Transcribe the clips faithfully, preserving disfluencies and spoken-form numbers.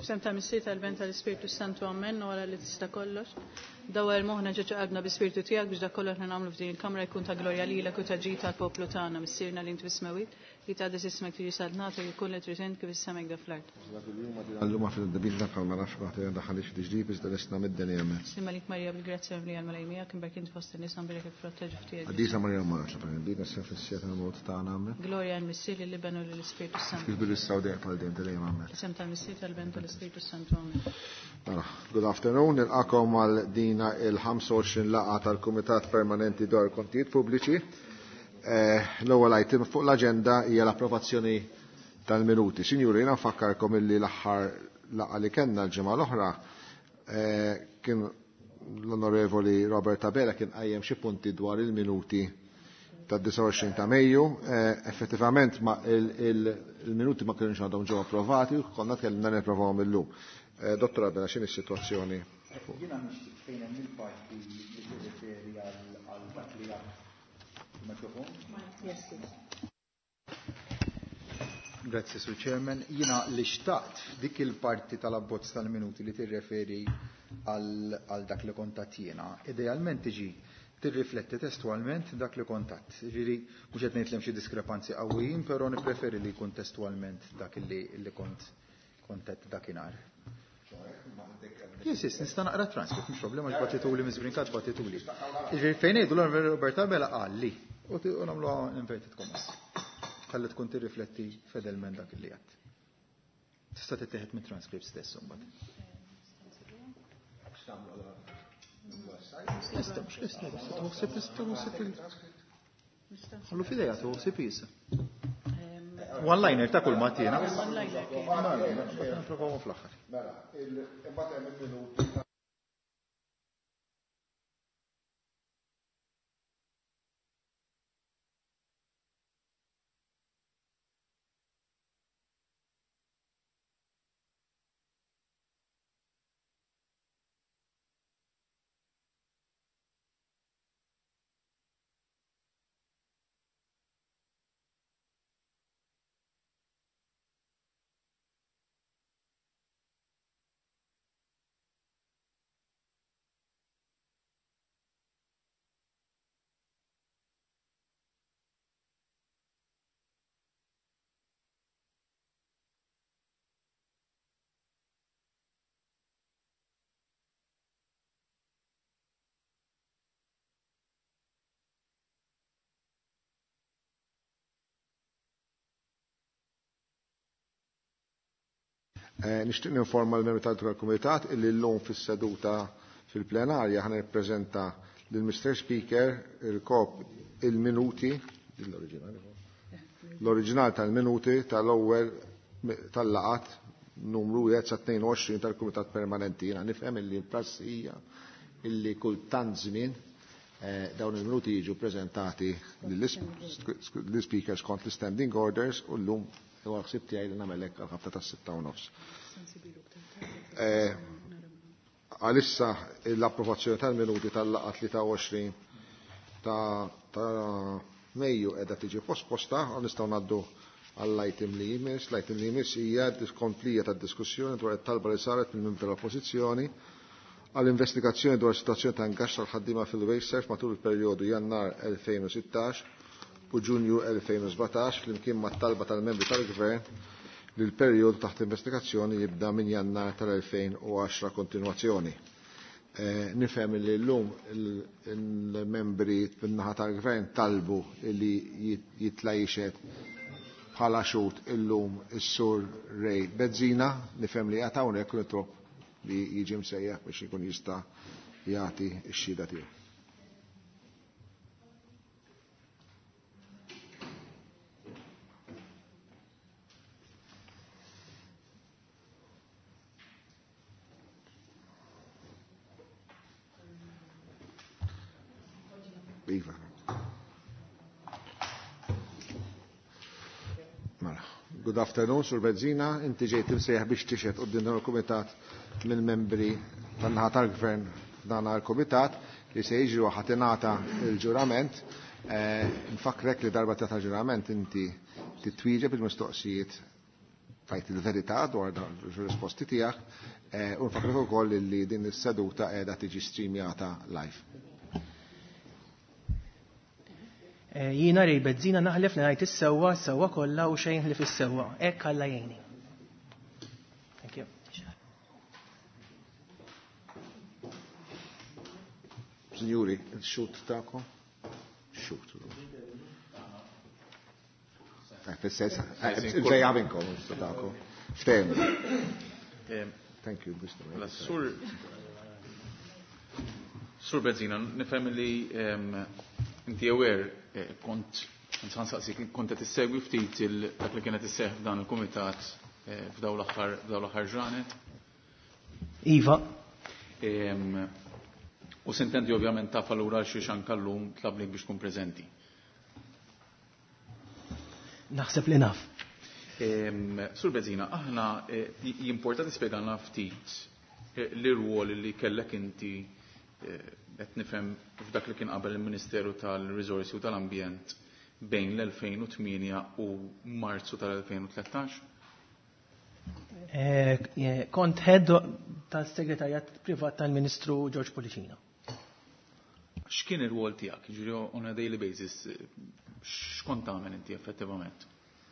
Sem ta' missieta l-bent tal-Ispiritu Santu Amen, wara li tista' kollox. Dawar moħna ġeġa qalbna bi-Spiritu tiegħek biex dak kollox li nagħmlu f'din il-kamra jkun ta' glorja lilek u ta' ġid tal-poplu tagħna missierna li int bismewit li tgħaddis ismek tiġi sadnat u jkun li trid kif issemek da fl-art. Alluma fil-debit dak ma nafx ma daħalix tiġdid biex dalesna mid-dinja hemm. Sima lik Marja bil-grazzja li għal malajmija kien barkin fost in-nies għambilek il-protteġu tiegħek. Għaddisa Marja ma nafx bħal bina se fis-sieta l-mod tagħna hemm. Glorja l-missier li benu lill-Ispiritu Santu. Kif bil-Sawdija bħal din dejjem hemm. Sem tal-missier tal-bent tal-Ispiritu Santu Amen. Good afternoon, nilqakom għal dina il-ħamsa u għoxrin laqa tal-Kumitat Permanenti dwar kontijiet pubbliċi. L-ewwel item fuq l-aġenda hija l-approvazzjoni tal-minuti. Sinjuri, jiena nfakkarkom illi l-aħħar laqa li kellna l-ġimgħa l-oħra kien l-Onorevoli Robert Abela kien qajjem xi punti dwar il-minuti tad-disa' u għoxrin ta' Mejju. Effettivament il-minuti ma kienux għadhom ġew approvati u konna tkellimna nipprovawhom illum. Dottor Abela, x'inhi s-sitwazzjoni? Jiena nixtieq fejn hemm il-parti li tirreferi għal dak li mikrofon. Grazzi, Sur Chairman. Jiena li xtaqt dik il-parti tal-abbozz tal-minuti li tirreferi għal dak li kontatt jiena. Idealment tiġi tirrifletti testualment dak li kontatt. Ġifieri mhux qed ngħidlem xi diskrepanzi qawwijin, però nippreferi li jkun testualment dak li kont kontatt dakinhar. Yes, yes, nista' naqra transkript, mhux problema x'battituli miżbrinkat battituli. Iġifieri fejn ngħidu l-Onorevoli Robert Abela qal li u nagħmluha inverted commas. Ħalli tkun tirrifletti fedelment dak li qatt. Tista' tittieħed mit-transkript stess imbagħad. Nista' mhux lista, tħossib lista tħossib. Ħallu f'idejha tħossib issa. One-liner ta' kull mattina. One-liner. Nipprovaw fl-aħħar. Mela, il-imbagħad hemm il-minuti. Nixtieq ninforma l-membri tal-Kumitat illi llum fis-seduta fil-plenarja ħa nippreżenta lill-Mister Speaker il-kop il-minuti l-oriġinal tal-minuti tal-ewwel tal-laqat numru wieħed sa tnejn u għoxrin tal-Kumitat Permanenti. Jiena nifhem illi l-prassi hija illi kull tant żmien dawn il-minuti jiġu preżentati lill-speakers kont l-standing orders u llum huwa ħsieb tiegħi li nagħmel hekk għal-ħabta tas-sitta u nofs. Għalissa l-approvazzjoni tal-minuti tal-laqgħa tlieta u għoxrin ta' Mejju qiegħda tiġi posposta u nistgħu ngħaddu għall-item li jmiss. L-item li jmiss hija komplija tad-diskussjoni dwar it-talba li saret mill-membri tal-Oppożizzjoni għall-investigazzjoni dwar is-sitwazzjoni ta' ingaxx tal-ħaddiema fil-Wayserf matul il-perjodu Jannar elfejn u sittax u Ġunju elfejn u sbatax flimkien mat-talba tal-membri tal-Gvern li l-perjodu taħt investigazzjoni jibda minn Jannar tal-elfejn u għaxra kontinwazzjoni. Nifhem li llum il-membri min-naħa tal-Gvern talbu li jitla' jixed bħala xut illum is-Sur Ray Bezzina, nifhem li qed hawnhekk nitlob li jiġi msejjaħ biex ikun jista' jagħti x-xhieda tiegħu. Good afternoon, Sur Bezzina. Inti ġejt imsejjaħ biex tixed quddiem dan il-Kumitat mill-membri tan-naħa tal-Gvern f'dan il-Kumitat li se jiġri ħadd ingħata l-ġurament. Nfakkrek li darba ta' ġurament inti titwieġeb il-mistoqsijiet tajt il-verità dwar ir-risposti tiegħek u nfakru wkoll li din is-seduta qiegħda tiġi streamjata live. Jiena rej bezzina naħlef li ngħid is-sewwa, s-sewwa kollha u xejn li fis-sewwa. Hekk Alla jgħinni. Thank you. Signori, il-xut ta'kom? Xut. Fessessa, ġej għavinkom, ta'kom. Ftem. Thank you, Mister Sur Sur Bezzina, nifhem li inti aware kont nsaqsik kont qed issegwi ftit dak li kienet isseħħ f'dan il-kumitat f'dawn l-aħħar f'dawn l-aħħar ġranet. Iva. U sintendi ovvjament taf allura xi xankallum tlablek biex tkun preżenti. Naħseb li naf. Sur Bezzina, aħna jimporta tispjegana ftit l-irwol li kellek inti qed nifhem f'dak li kien qabel il-Ministeru tal-Riżorsi u tal-Ambjent bejn l-elfejn u tminja u Marzu tal-elfejn u tlettax? Kont head tas-Segretarjat Privat tal-Ministru George Policino. X'kien ir-rwol tiegħek? Jiġri on a daily basis x'kont tagħmel inti effettivament?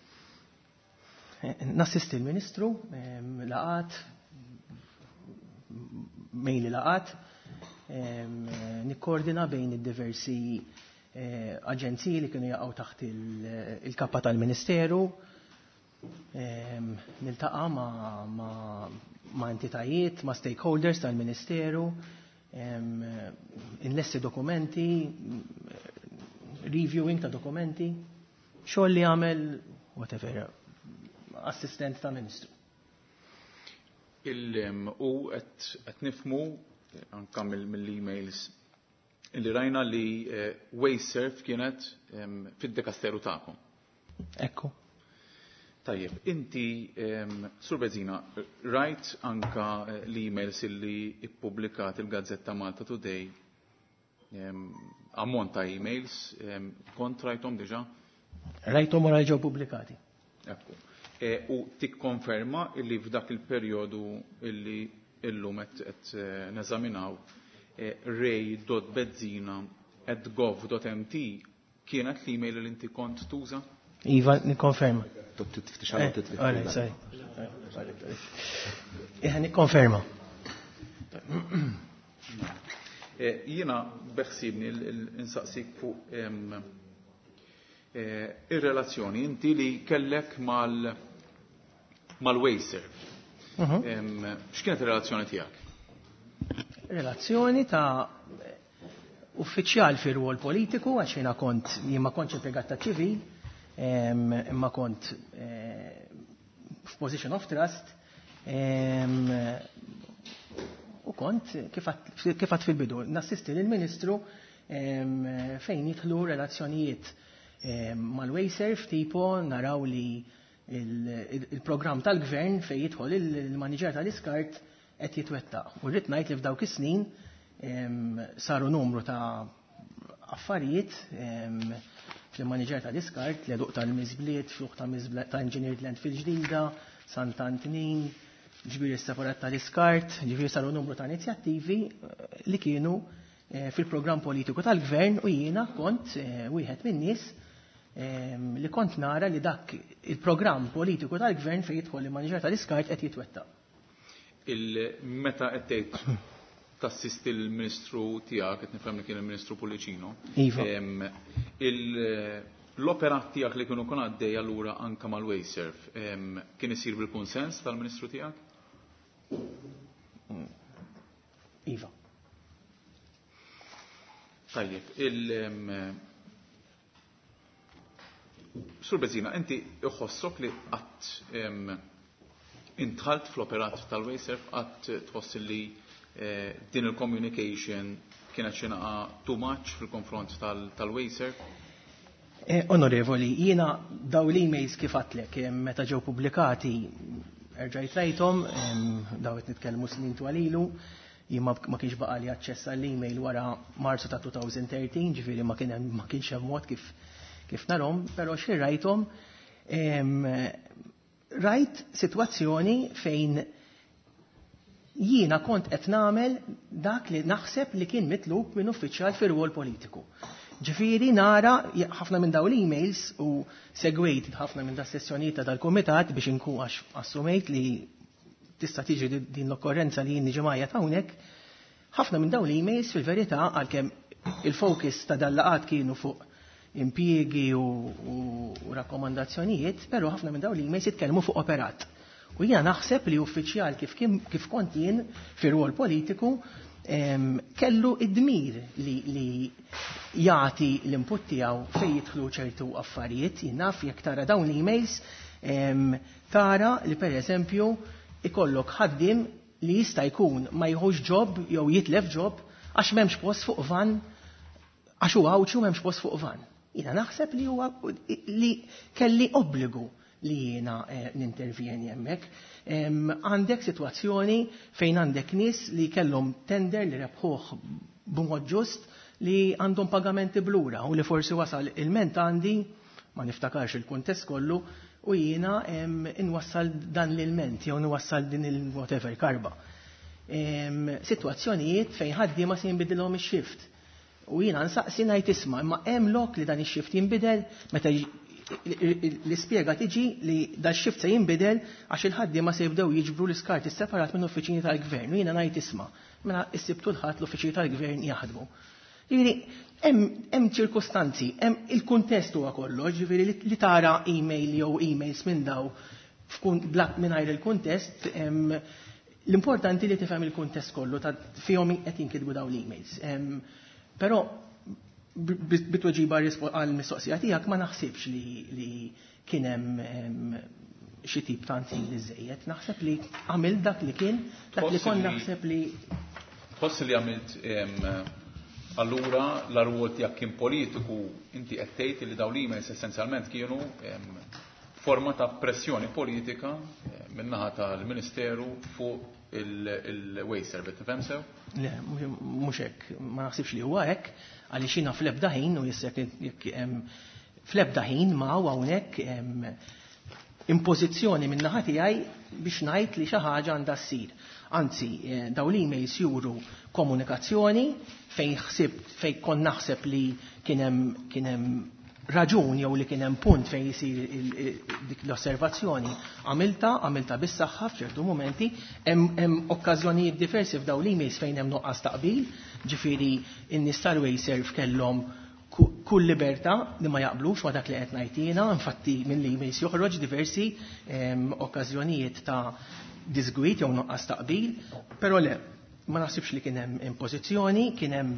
Nassisti l-Ministru, laqat, mejli laqat, nikkoordina bejn id-diversi aġenziji li kienu jaqgħu taħt il-kappa tal-Ministeru, niltaqa' ma' entitajiet, ma' stakeholders tal-Ministeru, inlessi dokumenti, reviewing ta' dokumenti, xogħol li għamel whatever assistent ta' Ministru. U qed nifhmu anke mill-emails li rajna li Wayserv kienet fid-dikasteru tagħkom. Ekku. Tajjeb, inti Sur Bezzina rajt anke l-emails illi ippubblikat il-Gazzetta Malta Today ammont ta' emails kont rajthom diġà? Rajthom wara ġew pubblikati. Ekku. U tikkonferma illi f'dak il-perjodu illi illum qed neżaminaw ray dot bezzina at gov dot m t kienet l-email li inti kont tuża? Iva, nikkonferma. Tiftixalu titli. Alright, sorry. Iħa nikkonferma. Jiena beħsibni l-insaqsik fuq ir-relazzjoni inti li kellek mal mal-Wayserv. X'kienet ir-relazzjoni tiegħek? Relazzjoni ta' uffiċjal fir-rwol politiku għax jiena kont jien ma kontx impjegat ta' ċivil, imma kont f'position of trust u kont kif għadt fil-bidu nassisti lill-Ministru fejn jidħlu relazzjonijiet mal-Wayserv tipo naraw li il-programm tal-gvern fejn jidħol il-maniġer tal-iskart qed jitwettaq. U rrid ngħid li f'dawk is-snin saru numru ta' affarijiet fil-maniġer tal-iskart li duq tal-miżbliet, fluħ ta' engineered landfill ġdida, Sant'Antnin, ġbir is-separat tal-iskart, ġifieri saru numru ta' inizjattivi li kienu fil-programm politiku tal-gvern u jiena kont wieħed min-nies li kont nara li dak il-programm politiku tal-gvern fejn jidħol il-maniġer tal-iskart qed jitwettaq. Il-meta qed tgħid tassisti l-Ministru tiegħek qed nifhem li kien il-Ministru Policino. Iva. L-operat tiegħek li kienu kon għaddej allura anke mal-Wayserv kien isir bil-kunsens tal-Ministru tiegħek? Iva. Tajjeb, il- Sur Bezzina, inti iħossok li qatt intħalt fl-operat tal-Wayserv qatt tħoss li din il-communication kienet xinaqa too much fil-konfront tal-Wayserv? Onorevoli, jiena daw l-emails kif għatlek meta ġew pubblikati erġajt rajthom, daw qed nitkellmu snin twalilu, jien ma kienx baqa' li aċċess għall-email wara Marzu ta' two thousand thirteen, ġifieri ma kienx hemm mod kif kif narhom, però xi rajthom rajt sitwazzjoni fejn jiena kont qed nagħmel dak li naħseb li kien mitlub minn uffiċjal fir-rwol politiku. Ġifieri nara ħafna minn dawn l-emails u segwejt ħafna minn da sessjonijiet tal-kumitat biex inkun għax assumejt li tista' tiġi din l-okkorrenza li jien niġi magħja hawnhekk. Ħafna minn dawn l-emails fil-verità għalkemm il-fokus ta' dal-laqat kienu fuq impjiegi u, u, u rakkomandazzjonijiet, però ħafna minn dawn l-emails jitkellmu fuq operat. U jiena naħseb li uffiċjal kif, kif kont jien fir-rwol politiku em, kellu id-dmir li, li jagħti l-input tiegħu fejn jidħlu ċertu affarijiet. Jien naf jekk tara dawn l-emails em, tara li pereżempju ikollok ħaddiem li jista' jkun ma jħux job jew jitlef job għax m'hemmx post fuq van għax huwa għawċu m'hemmx post fuq van. Jiena naħseb li huwa li kelli obbligu li jiena eh, nintervjeni hemmhekk. Għandek sitwazzjoni fejn għandek nies li kellhom tender li rebħuh b'mod ġust li għandhom pagamenti blura u li forsi wasal il-ment għandi ma niftakarx il-kuntest kollu u jiena inwassal dan l-ilment jew nwassal din il-whatever karba. Sitwazzjonijiet fejn ħaddiema se jinbidilhom ix-shift. U jiena nsaqsi ngħid isma' imma hemm lok li dan ix-shift jinbidel meta l-ispjega tiġi li dan shift se jinbidel għax il-ħaddiema se jibdew jiġbru l-iskarti separat minn uffiċini tal-gvern. U jiena ngħid isma' mela issibtu l-ħadd l-uffiċini tal-gvern jaħdmu. Jiġifieri hemm ċirkustanzi, hemm il-kuntest huwa kollox, ġifieri li tara email jew emails minn daw blak mingħajr il-kuntest, l-importanti li tifhem il-kuntest kollu ta' fihom qed jinkitbu daw l-emails. Però bitweġiba għall-mistoqsija tiegħek ma naħsibx li, li kien hemm xi tip ta' antin li żejjed. Naħseb li għamil dak li kien, dak li kon naħseb li. Tħossi li għamilt allura l-arwol tiegħek kien politiku, inti qed tgħid li dawn l-emails essenzjalment kienu forma ta' pressjoni politika min-naħa tal-Ministeru fuq il-Waste Service, tifhem sew? Le, mhux hekk, ma naħsibx li huwa hekk, għaliex jiena fl-ebda ħin u jissek fl-ebda ħin ma hawnhekk impożizzjoni min-naħa tiegħi biex ngħid li xi ħaġa għandha ssir. Anzi, dawn l-emails juru komunikazzjoni fejn ħsibt fejn kon naħseb li kien hemm raġun jew li kien hemm punt fejn isir dik l-osservazzjoni għamilta, għamilta bis-saħħa f'ċertu momenti, hemm okkażjonijiet diversi f'dawn l-emails fejn hemm noqqas taqbil, ġifieri in-nies tal-Wayserv kellhom kull libertà li ma jaqblux ma dak li qed ngħid jiena, infatti minn l-emails joħroġ diversi okkażjonijiet ta' disgwit jew noqqas taqbil, però le, ma naħsibx li kien hemm impożizzjoni, kien hemm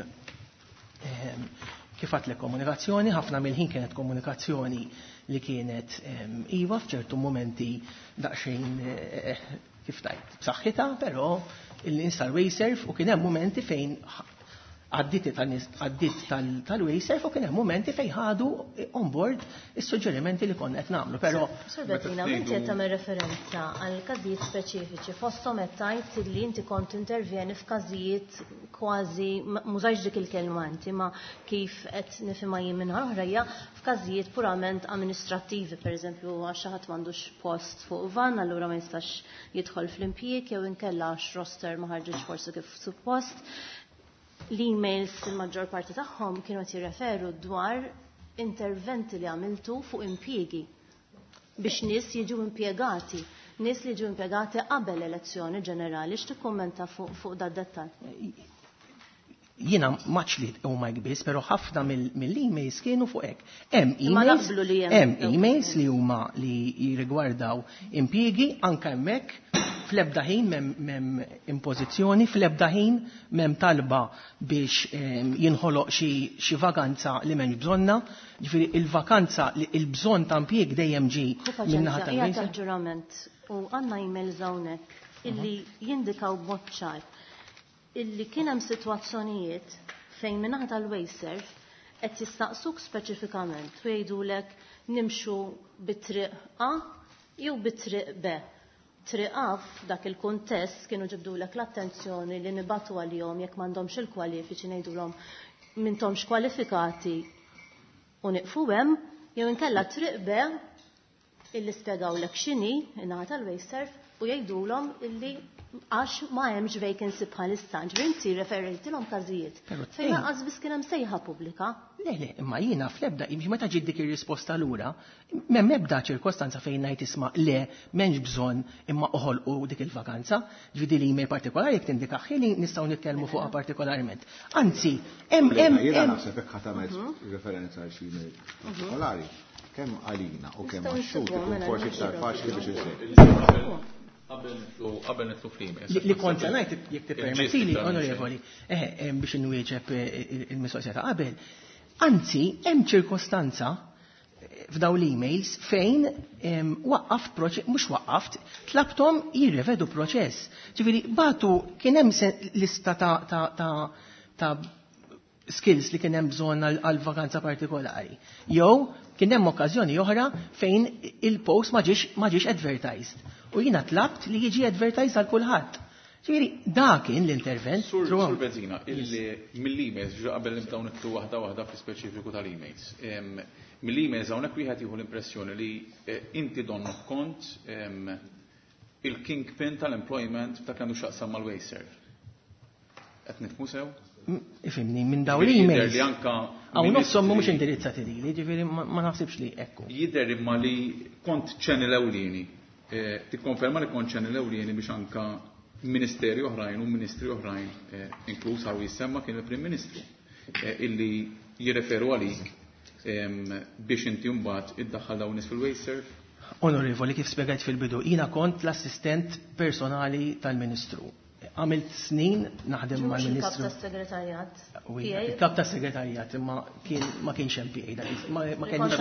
kif għat komunikazzjoni, ħafna mill-ħin kienet komunikazzjoni li kienet iva f'ċertu momenti daqsxejn kif tajt b'saħħitha, però il-nies tal-Wayserv u kien hemm momenti fejn għaddit tal-Wayserv u kien hemm momenti fejn ħadu on board is-suġġerimenti li konna qed nagħmlu, però. Sur Bettina, inti qed tagħmel referenza għal każijiet speċifiċi fosthom qed tgħid li inti kont intervjeni f'każijiet kważi mużajx dik il-kelma inti ma kif qed nifhimha jien minn oħra hija f'każijiet purament amministrattivi, pereżempju għax xi ħadd m'għandux post fuq van, allura ma jistax jidħol fl-impjieg jew inkella għax roster ma ħarġitx forsi kif suppost. L-emails il-maġġor parti tagħhom kienu qed jirreferu dwar interventi li għamiltu fuq impjiegi biex nies jiġu impjegati, nies li jiġu impjegati qabel elezzjoni ġenerali. X'tikkummenta fuq fuq dat dettall? Jiena maċ li huma kbiss, però ħafna mill-emails kienu fuq hekk. Hemm emails hemm emails li huma li jirrigwardaw impjiegi anke hemmhekk fl-ebda ħin m'hemm impożizzjoni, fl-ebda ħin m'hemm talba biex jinħoloq xi vakanza li m'hemmx bżonna, ġifieri il-vakanza il-bżonn ta' impjieg dejjem ġi min-naħa tal-Wayserv. Ġurament u għandna emails hawnhekk illi jindikaw b'mod ċar illi kien hemm sitwazzjonijiet fejn min-naħa tal-Wayserv qed jistaqsuk speċifikament u jgħidulek nimxu bit-triq A jew bit-triq B. Triq A f'dak il-kuntest kienu ġibdulek l-attenzjoni li nibatu għalihom jekk m'għandhomx il-kwalifiċi ngħidulhom m'intomx kwalifikati u nieqfu hemm, jew inkella triq B illi spjegawlek x'inhi ingħata tal-Wayserv u jgħidulhom illi għax ma hemmx vacancy bħalissa, ġifieri inti referejtilhom każijiet. Fejn lanqas biss kien hemm sejħa pubblika. Le, le, imma jiena fl-ebda, meta ġid dik ir-risposta lura, m'hemm ebda ċirkostanza fejn ngħid isma' le m'hemmx bżonn imma oħolqu dik il-vakanza, ġifieri li email partikolari jekk tindika ħili nistgħu nitkellmu fuqha partikolarment. Anzi, hemm hemm jiena naħseb hekk ħatamet referenza għal xi email partikolari kemm għalina u kemm għax-xogħol forsi iktar faċli biex isir. Qabel nitlu fl-email. Li kont ngħid jekk tippermettili, onorevoli, eh biex inwieġeb il-mistoqsija ta' qabel. Anzi, hemm ċirkostanza f'daw l-emails fejn waqqaft proċess, mhux waqqaft, tlabtom jirrevedu proċess. Ġifieri batu kien hemm lista ta' skills li kien hemm bżonn għal vakanza partikolari. Jew kien hemm okkażjoni oħra fejn il-post ma ġiex advertised. U jiena tlabt li jiġi advertised għal kulħadd. Ġifieri dak kien l-intervent. Sur Bezzina, mill-emails ġo qabel nibdew nitlu waħda waħda fl-ispeċifiku tal-emails. Mill-emails hawnhekk wieħed jieħu l-impressjoni li inti donnok kont il-kingpin tal-employment f'dak għandu x'aqsam mal-Wayserv. Qed nifhmu sew? Ifimni, minn daw l-emails. Li anka Għaw nofsom mhux indirizzati li, ġifieri ma naħsibx li ekku. Jidher imma li kont ċenil ewlieni. Tikkonferma li kont ċenil ewlieni biex anka ministeri oħrajn u ministri oħrajn, inkluż għaw jissemma kien il-Prim Ministru, illi jirreferu għalik biex inti mbagħad iddaħħal dawn nies fil-Wayserv. Onorevoli, kif spjegajt fil-bidu, jiena kont l-assistent personali tal-Ministru. Għamilt snin naħdem mal-Ministru. Il-kap tas-segretarjat. Il-kap tas-segretarjat, ma kienx hemm P A. Ma kienx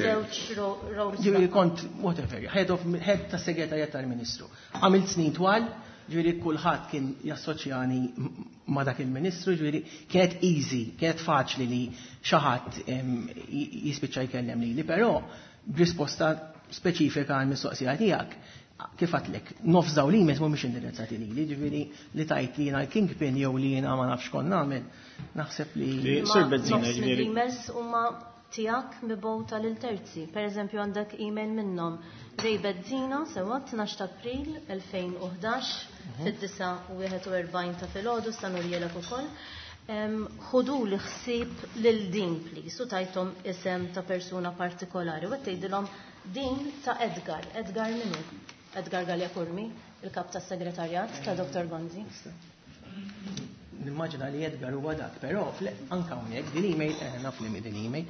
Ġifieri kont whatever, head of head tas-segretarjat tal-Ministru. Għamilt snin twal, ġifieri kulħadd kien jassoċjani ma' dak il-Ministru, ġifieri kienet easy, kienet faċli li xi ħadd jispiċċa jkellem lili, però b'risposta speċifika għal mistoqsija tiegħek. Kif għatlek, nofs daw li mes mhumiex indirizzati li, ġifieri li tajt li jiena l-kingpin jew li jiena ma nafx kon nagħmel, naħseb li Sur Bezzina ġifieri. Emails huma tiegħek mibgħuta lil terzi. Pereżempju għandek email minnhom Rej Bezzina sewa tnax ta' April elfejn u ħdax fid-disa' u wieħed u erbgħin ta' filgħodu sa nurjelek ukoll. Ħudu li ħsieb lil din please u tajthom isem ta' persuna partikolari u tgħidilhom din ta' Edgar, Edgar minnu. Edgar Gallia Kurmi, il-kap tas segretarjat ta' doktor Gonzi. Nimmaġina li Edgar huwa dak, però anke hawnhekk din email, naf li din email,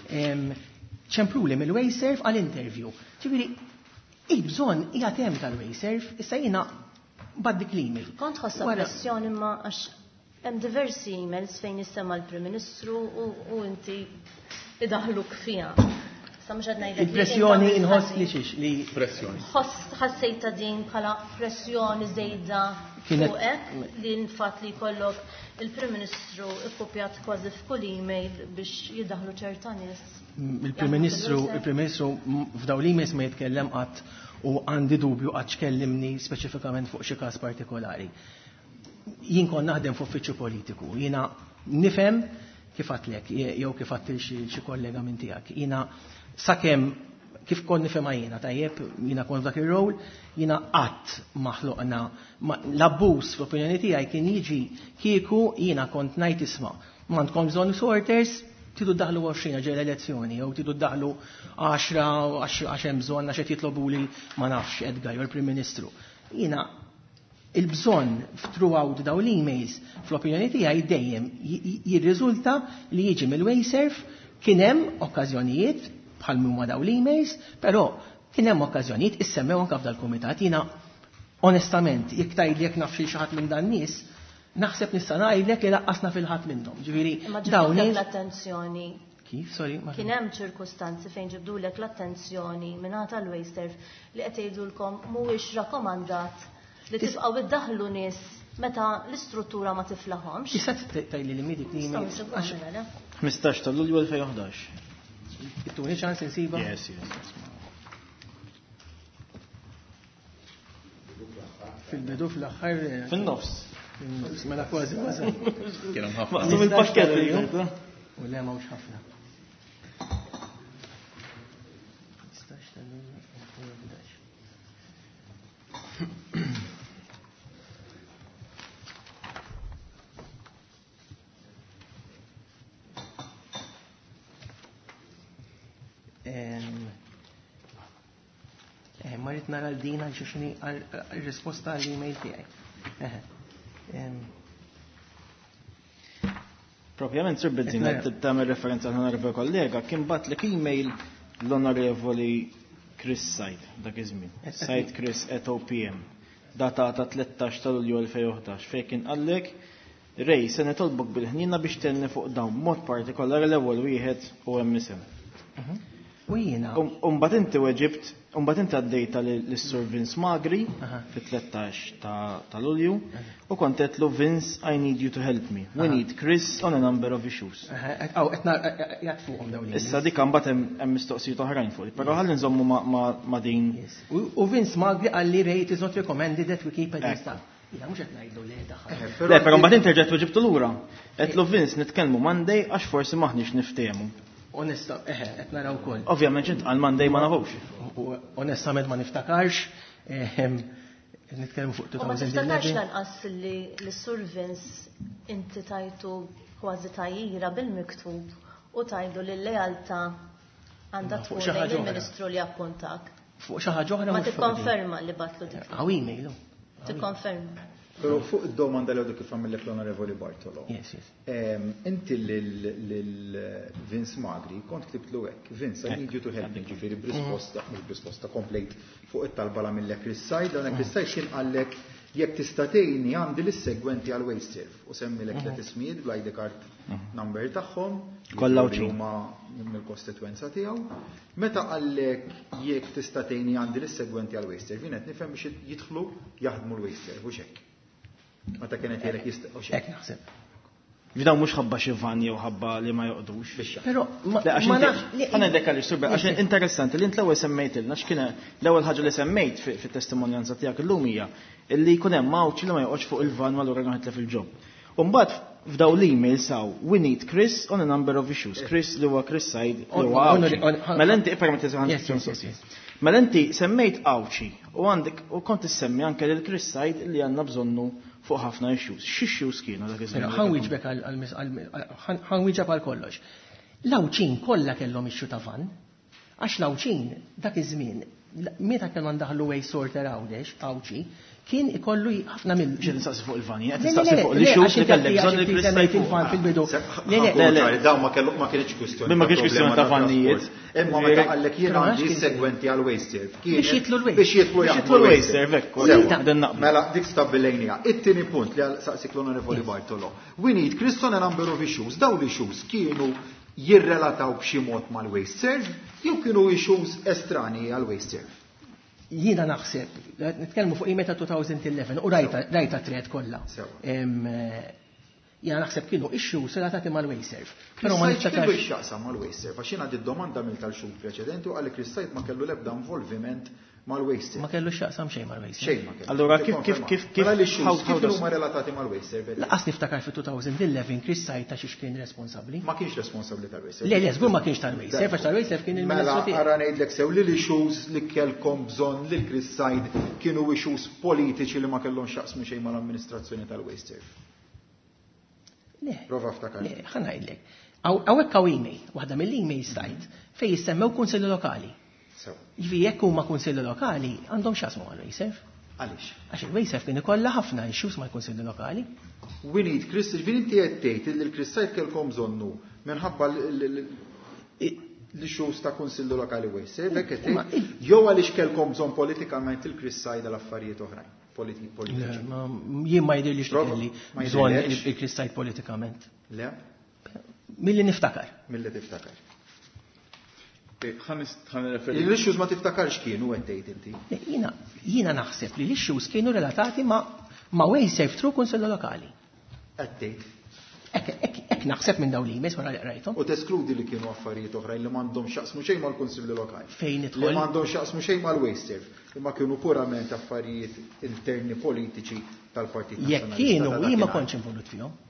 ċempru li mill-Wayserv għall-interview. Ġifieri, il-bżonn hija temm tal-Wayserv, issa jiena baddik l-email. Kont ħossa pressjoni imma għax hemm diversi emails fejn jissema l-Prim Ministru u inti idaħluk fiha. Il-pressjoni inħoss li xiex li pressjoni. Ħassejta din bħala pressjoni żejda fuqek li nfat li jkollok il-Prim Ministru ikkopjat kważi f'kull email biex jidaħlu ċerta nies. Il-Prim Ministru, il-Prim Ministru f'daw l-emails ma jitkellem qatt u għandi dubju qatt kellimni speċifikament fuq xi każ partikolari. Jien kon naħdem f'uffiċċju politiku, jiena nifhem kif għatlek, jew kif għattil xi kollega minn tiegħek. Jiena sakemm kif kon nifhemha jiena tajjeb, jiena kont dak ir-rol, jiena qatt maħluqna l-abbuż fl-opinjoni tiegħi kien jiġi kieku jiena kont ngħid isma' m'għandkom bżonn sorters, tidu ddaħlu għoxrin ġej l-elezzjoni, jew tidu ddaħlu għaxra għax hemm bżonn għax qed jitlobuli ma nafx Edgar jew il-Prim Ministru. Jiena il-bżonn throughout daw l-emails fl-opinjoni tiegħi dejjem jirriżulta li jiġi mill-Wayserv kien hemm okkażjonijiet bħal minn daw l-emails, però kien hemm okkażjonijiet issemmew anke f'dal-kumitat jiena onestament jekk tgħidlek naf xi ħadd minn dan nies, naħseb nista' ngħidlek li laqqasna fil-ħadd minnhom. Ġifieri dawn l-attenzjoni. Kif, sorry? Kien hemm ċirkustanzi fejn ġibdulek l-attenzjoni mingħata l-Wayserv li qed jgħidulkom mhuwiex rakkomandat li tibqgħu iddaħħlu nies meta l-istruttura ma tiflahomx. Issa tgħidli li midik li ħmistax ta' Lulju elfejn u ħdax. Ittuni ċans insiba? Yes, yes. Fil-bidu fl-aħħar. Fin-nofs. Mela kważi wasal. Kien hemm ħafna. Maqsum il-pakkett li u le m'hawnx ħafna. Marit nara l-dina ġuxni għal-risposta għall-email tijaj. Propjament, Sur Bezzina, t-tamer referenza għal-onorevoli kollega, kien bat l email l-onorevoli Chris Said, dak iżmin. Said Chris at O P M. Data ta' tlettax ta' Lulju elfejn u ħdax. Fejn kien qallek, Rej, se nitolbok bil-ħnina biex tenni fuq dawn mod partikolari l-ewwel wieħed u hemm isem. U jiena. Umbat inti weġibt, umbat inti għaddejta l-Sur Vince Magri fit-tlettax ta' Lulju u kontetlu Vince, I need you to help me. We need Chris on a number of issues. Aw, etna jatfuqhom dawn. Issa dik imbagħad hemm mistoqsijiet oħrajn fuq. Però ħalli nżommu ma' din. U Vince Magri għalli rate is not recommended that we keep a list. Ja, mhux qed ngħidlu le daħħal. Le, però mbagħad inti rġgħet weġibtu lura. Qedlu Vince nitkellmu Monday għax forsi maħniex niftehmu. Onesta, eħe, qed naraw ukoll. Ovvjament int għal Monday ma nafux. Onestament ma niftakarx, nitkellmu fuq two thousand eleven. Ma niftakarx lanqas li l-Sur Vince inti tajtu kważi tajjira bil-miktub u tajdu li l-lealtà għandha tkun lill-Ministru li appuntak. Fuq xi ħaġa oħra ma tikkonferma li batlu dik. Għaw email. Tikkonferma. Però fuq id-domanda li għadu kif għamillek l-Onorevoli Bartolo. Yes, yes. Inti l-Vince Magri kont ktibtlu hekk. Vince, I need you to help me, ġifieri b'risposta, mhux b'risposta komplejt fuq it-talba l-għamillek Chris Said, l Chris Said kien qallek jekk tista' tgħinni għandi l-segwenti għal WasteServe u semmilek tliet ismijiet bl-I D card number tagħhom kollha huma mill-kostituenza tiegħu. Meta qallek jekk tista' tgħinni għandi l-segwenti għal WasteServe, jien qed nifhem biex jidħlu jaħdmu l-WasteServe u x'hekk. Meta kienet jgħidlek jistgħu x'hekk. Hekk naħseb. F'dawn mhux ħabba xi vanni jew ħabba li ma joqdux. Però ma nafx. Ħana ndek għaliex surbe għax interessanti li int l-ewwel semmejtilna x'kien l-ewwel ħaġa li semmejt fit-testimonjanza tiegħek illum hija illi jkun hemm mawċ li ma joqgħodx fuq il-van malura nħetlef il-ġob. U mbagħad f'daw l-email saw we need Chris on a number of issues. Chris li huwa Chris Said li huwa Mela inti permetti Mela inti semmejt Awċi u għandek u kont issemmi anke lil Chris Said li għandna bżonnu fuq ħafna issues. X'issues kienu dak iż-żmien? Ħanwiġbek ħanwiġeb għal kollox. L-Awċin kollha kellhom ixxu ta' van, għax l-Awċin dak iż-żmien meta kienu ndaħlu way sorter għawdex, Awċi, kien ikollu ħafna mill. Ġiet nistaqsi fuq il-vani, qed nistaqsi fuq l-issues li kellek bżonn li Chris Said il-van fil-bidu. Le le le, dawn ma kellhom ma kienx kwistjoni. Ma kienx kwistjoni ta' vannijiet. Imma meta qallek jien għandi segwenti għal WasteServe. Biex jitlu l-Waste. Biex jitlu jitlu l-WasteServe, hekk. Mela dik stabbilejnija. It-tieni punt li saqsik l-Onorevoli Bartolo. We need Chris on a number of issues. Dawn l-issues kienu jirrelataw b'xi mod mal-WasteServe jew kienu issues estrani għal WasteServe. Jiena naħseb, nitkellmu fuq meta two thousand eleven u rajta tred kollha. Jiena naħseb kienu issues relatati mal-WasteServe. Però ma niftakarx x'jaqsam mal-WasteServe għax jiena domanda mill tal-xhur preċedenti u għalli Chris Said ma kellu l-ebda involviment mal-WasteServe. Ma kellu x'jaqsam xejn mal-WasteServe. Xejn ma kellu. Allura kif kif kif kif kif huma relatati mal-WasteServe? Laqas niftakar fi two thousand eleven Chris Said ta' xiex kien responsabbli. Ma kienx responsabbli tal-WasteServe. Le, le, żgur ma kienx tal-WasteServe, għax tal-WasteServe kien il-Ministru tiegħek. Mela ara ngħidlek sew li l-issues li kellkom bżonn lil Chris Said kienu issues politiċi li ma kellhomx x'jaqsmu xejn mal-amministrazzjoni tal-WasteServe. Le. Prova ftakar. Le, ħa ngħidlek. Hawnhekk hawn email, waħda mill-email sajt fejn jissemmew kunsilli lokali. Jiġifieri jekk huma kunsilli lokali għandhom x'jaqsmu mal-WasteServe. Għaliex? Għax il-WasteServe kien ikollha ħafna issues mal-kunsilli lokali. We need Chris, ġifieri inti qed tgħid li l-Chris Said kellkom bżonnu minħabba l-issues ta' kunsilli lokali WasteServe, hekk qed tgħid jew għaliex kellkom bżonn politikament il-Chris Said għal affarijiet oħrajn. Politiċi. Jien ma jidhirlix li kelli bżonn il-Chris Said politikament. Le? Milli niftakar. Milli tiftakar. Il-issues ma tiftakarx kienu qed tgħid inti. Jiena naħseb li l-issues kienu relatati ma' WasteServe through kunsilli lokali. Qed tgħid. Hekk naħseb minn dawn l-emails wara li qrajthom. U teskludi li kienu affarijiet oħrajn li m'għandhom x'jaqsmu xejn mal-kunsilli lokali. Fejn idħol. Li m'għandhom x'jaqsmu xejn mal-WasteServe. Imma kienu purament affarijiet interni politiċi tal-Partit Nazzjonalista. Jekk kienu jien ma kontx involut fihom.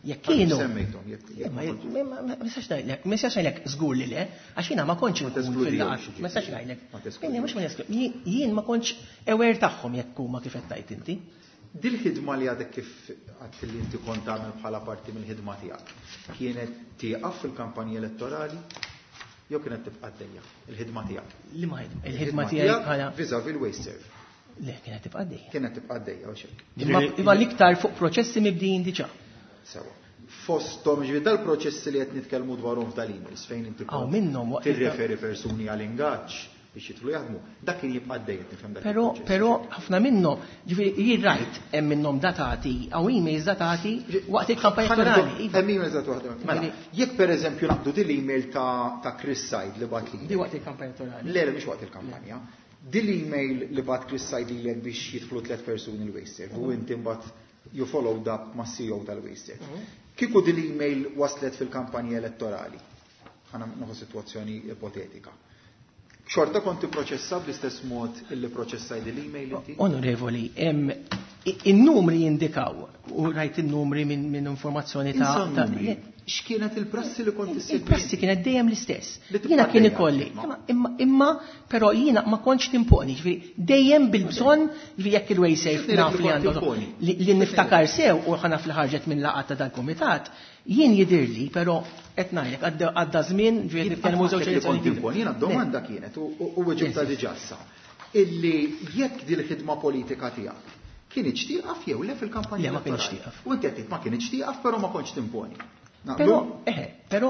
Jekk kienu. Semmejthom, Ma nistax ngħidlek, ma nistax ngħidlek żgur li le, għax jiena ma kontx inkun fil-laqgħa. Ma nistax ngħidlek. Mhux ma nistax. Jien ma kontx aware tagħhom jekk huma kif qed tgħid inti. Dil-ħidma li għadek kif għad li inti kont tagħmel bħala parti mill-ħidma tiegħek kienet tieqaf fil-kampanji elettorali jew kienet tibqa' għaddejja il-ħidma tiegħek? Li ma ħidma. Il-ħidma tiegħek bħala viżavi l-waste serve. Le, kienet tibqa' għaddejja. Kienet tibqa' għaddejja u xek. Imma l-iktar fuq proċessi mibdijin diġà. Sewa. Fosthom ġifieri dal-proċessi li qed nitkellmu dwarhom f'dal-emails fejn inti Aw minnhom tirreferi persuni għal ingaġġ biex jidħlu jaħdmu. Dak kien jibqa' għaddejja tifhem dak. Però però ħafna minnhom, ġifieri jirrajt hemm minnhom datati aw emails datati waqt il-kampanja elettorali. Hemm emails datati. Mela, jekk pereżempju naqdu din l-email ta' ta' Chris Said li bat li. Di waqt il-kampanja elettorali. Le, mhux waqt il-kampanja. Din l-email li bat Chris Said lilek biex jidħlu tliet persuni l-waste u inti mbagħad you followed up ma' C E O tal-waste. Kieku din l-email waslet fil-kampanja elettorali. Ħana naħu sitwazzjoni ipotetika. Xorta konti proċessa bl-istess mod illi proċessaj l-email inti? Onorevoli, in-numri jindikaw u rajt in-numri minn informazzjoni ta' x'kienet il-prassi li konti s-segwi? Il-prassi kienet dejjem l-istess. Jiena kien ikolli. Imma però jiena ma kontx timponi, ġifieri dejjem bil-bżonn ġifieri jekk il-way safe naf li għandu li niftakar sew u ħana fl-ħarġet minn laqgħa ta' dal-kumitat, jien jidirli, però qed ngħidlek għadda żmien ġifieri nitkellmu żewġ elezzjoni. Jiena d-domanda kienet u ġibta diġà sa illi jekk din il-ħidma politika tiegħek kien iġtieqaf jew le fil-kampanja. Le ma kienx tieqaf. U inti qed ma kien iġtieqaf però ma kontx timponi. Però, eh, però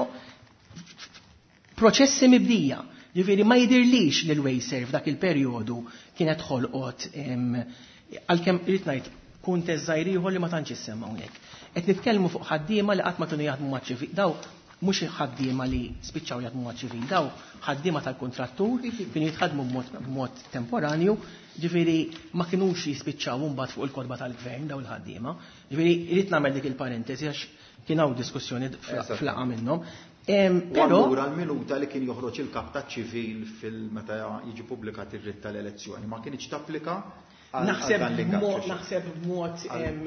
proċessi mibdija, ġifieri ma jidirlix li l-way serve dak il-perjodu kienet ħolqot għalkemm irid ngħid punt eżgħir ieħor li ma tantx issemma hawnhekk. Qed nitkellmu fuq ħaddiema li qatt ma kienu jaħdmu maċ-ċivil. Daw mhux ħaddiema li spiċċaw jaħdmu maċ-ċivil, daw ħaddiema tal-kontrattur kienu jitħadmu b'mod temporanju, ġifieri ma kinux jispiċċaw mbagħad fuq il-kodba tal-gvern daw il-ħaddiema. Ġifieri irid nagħmel dik il-parentesi għax kien hawn diskussjoni flaqa minnhom. Però allura l-minuta li kien joħroġ il-kap taċ-ċivil fil-meta jiġi pubblikat ir-ritt tal-elezzjoni ma kienx tapplika għal naħseb b'mod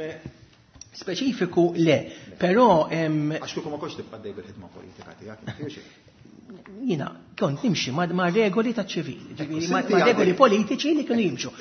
speċifiku le, però għax kieku ma kontx tibqa' dej bil-ħidma politika tiegħek. Jiena kont nimxi ma' regoli taċ-ċivil, ġifieri ma' regoli politiċi li kienu jimxu.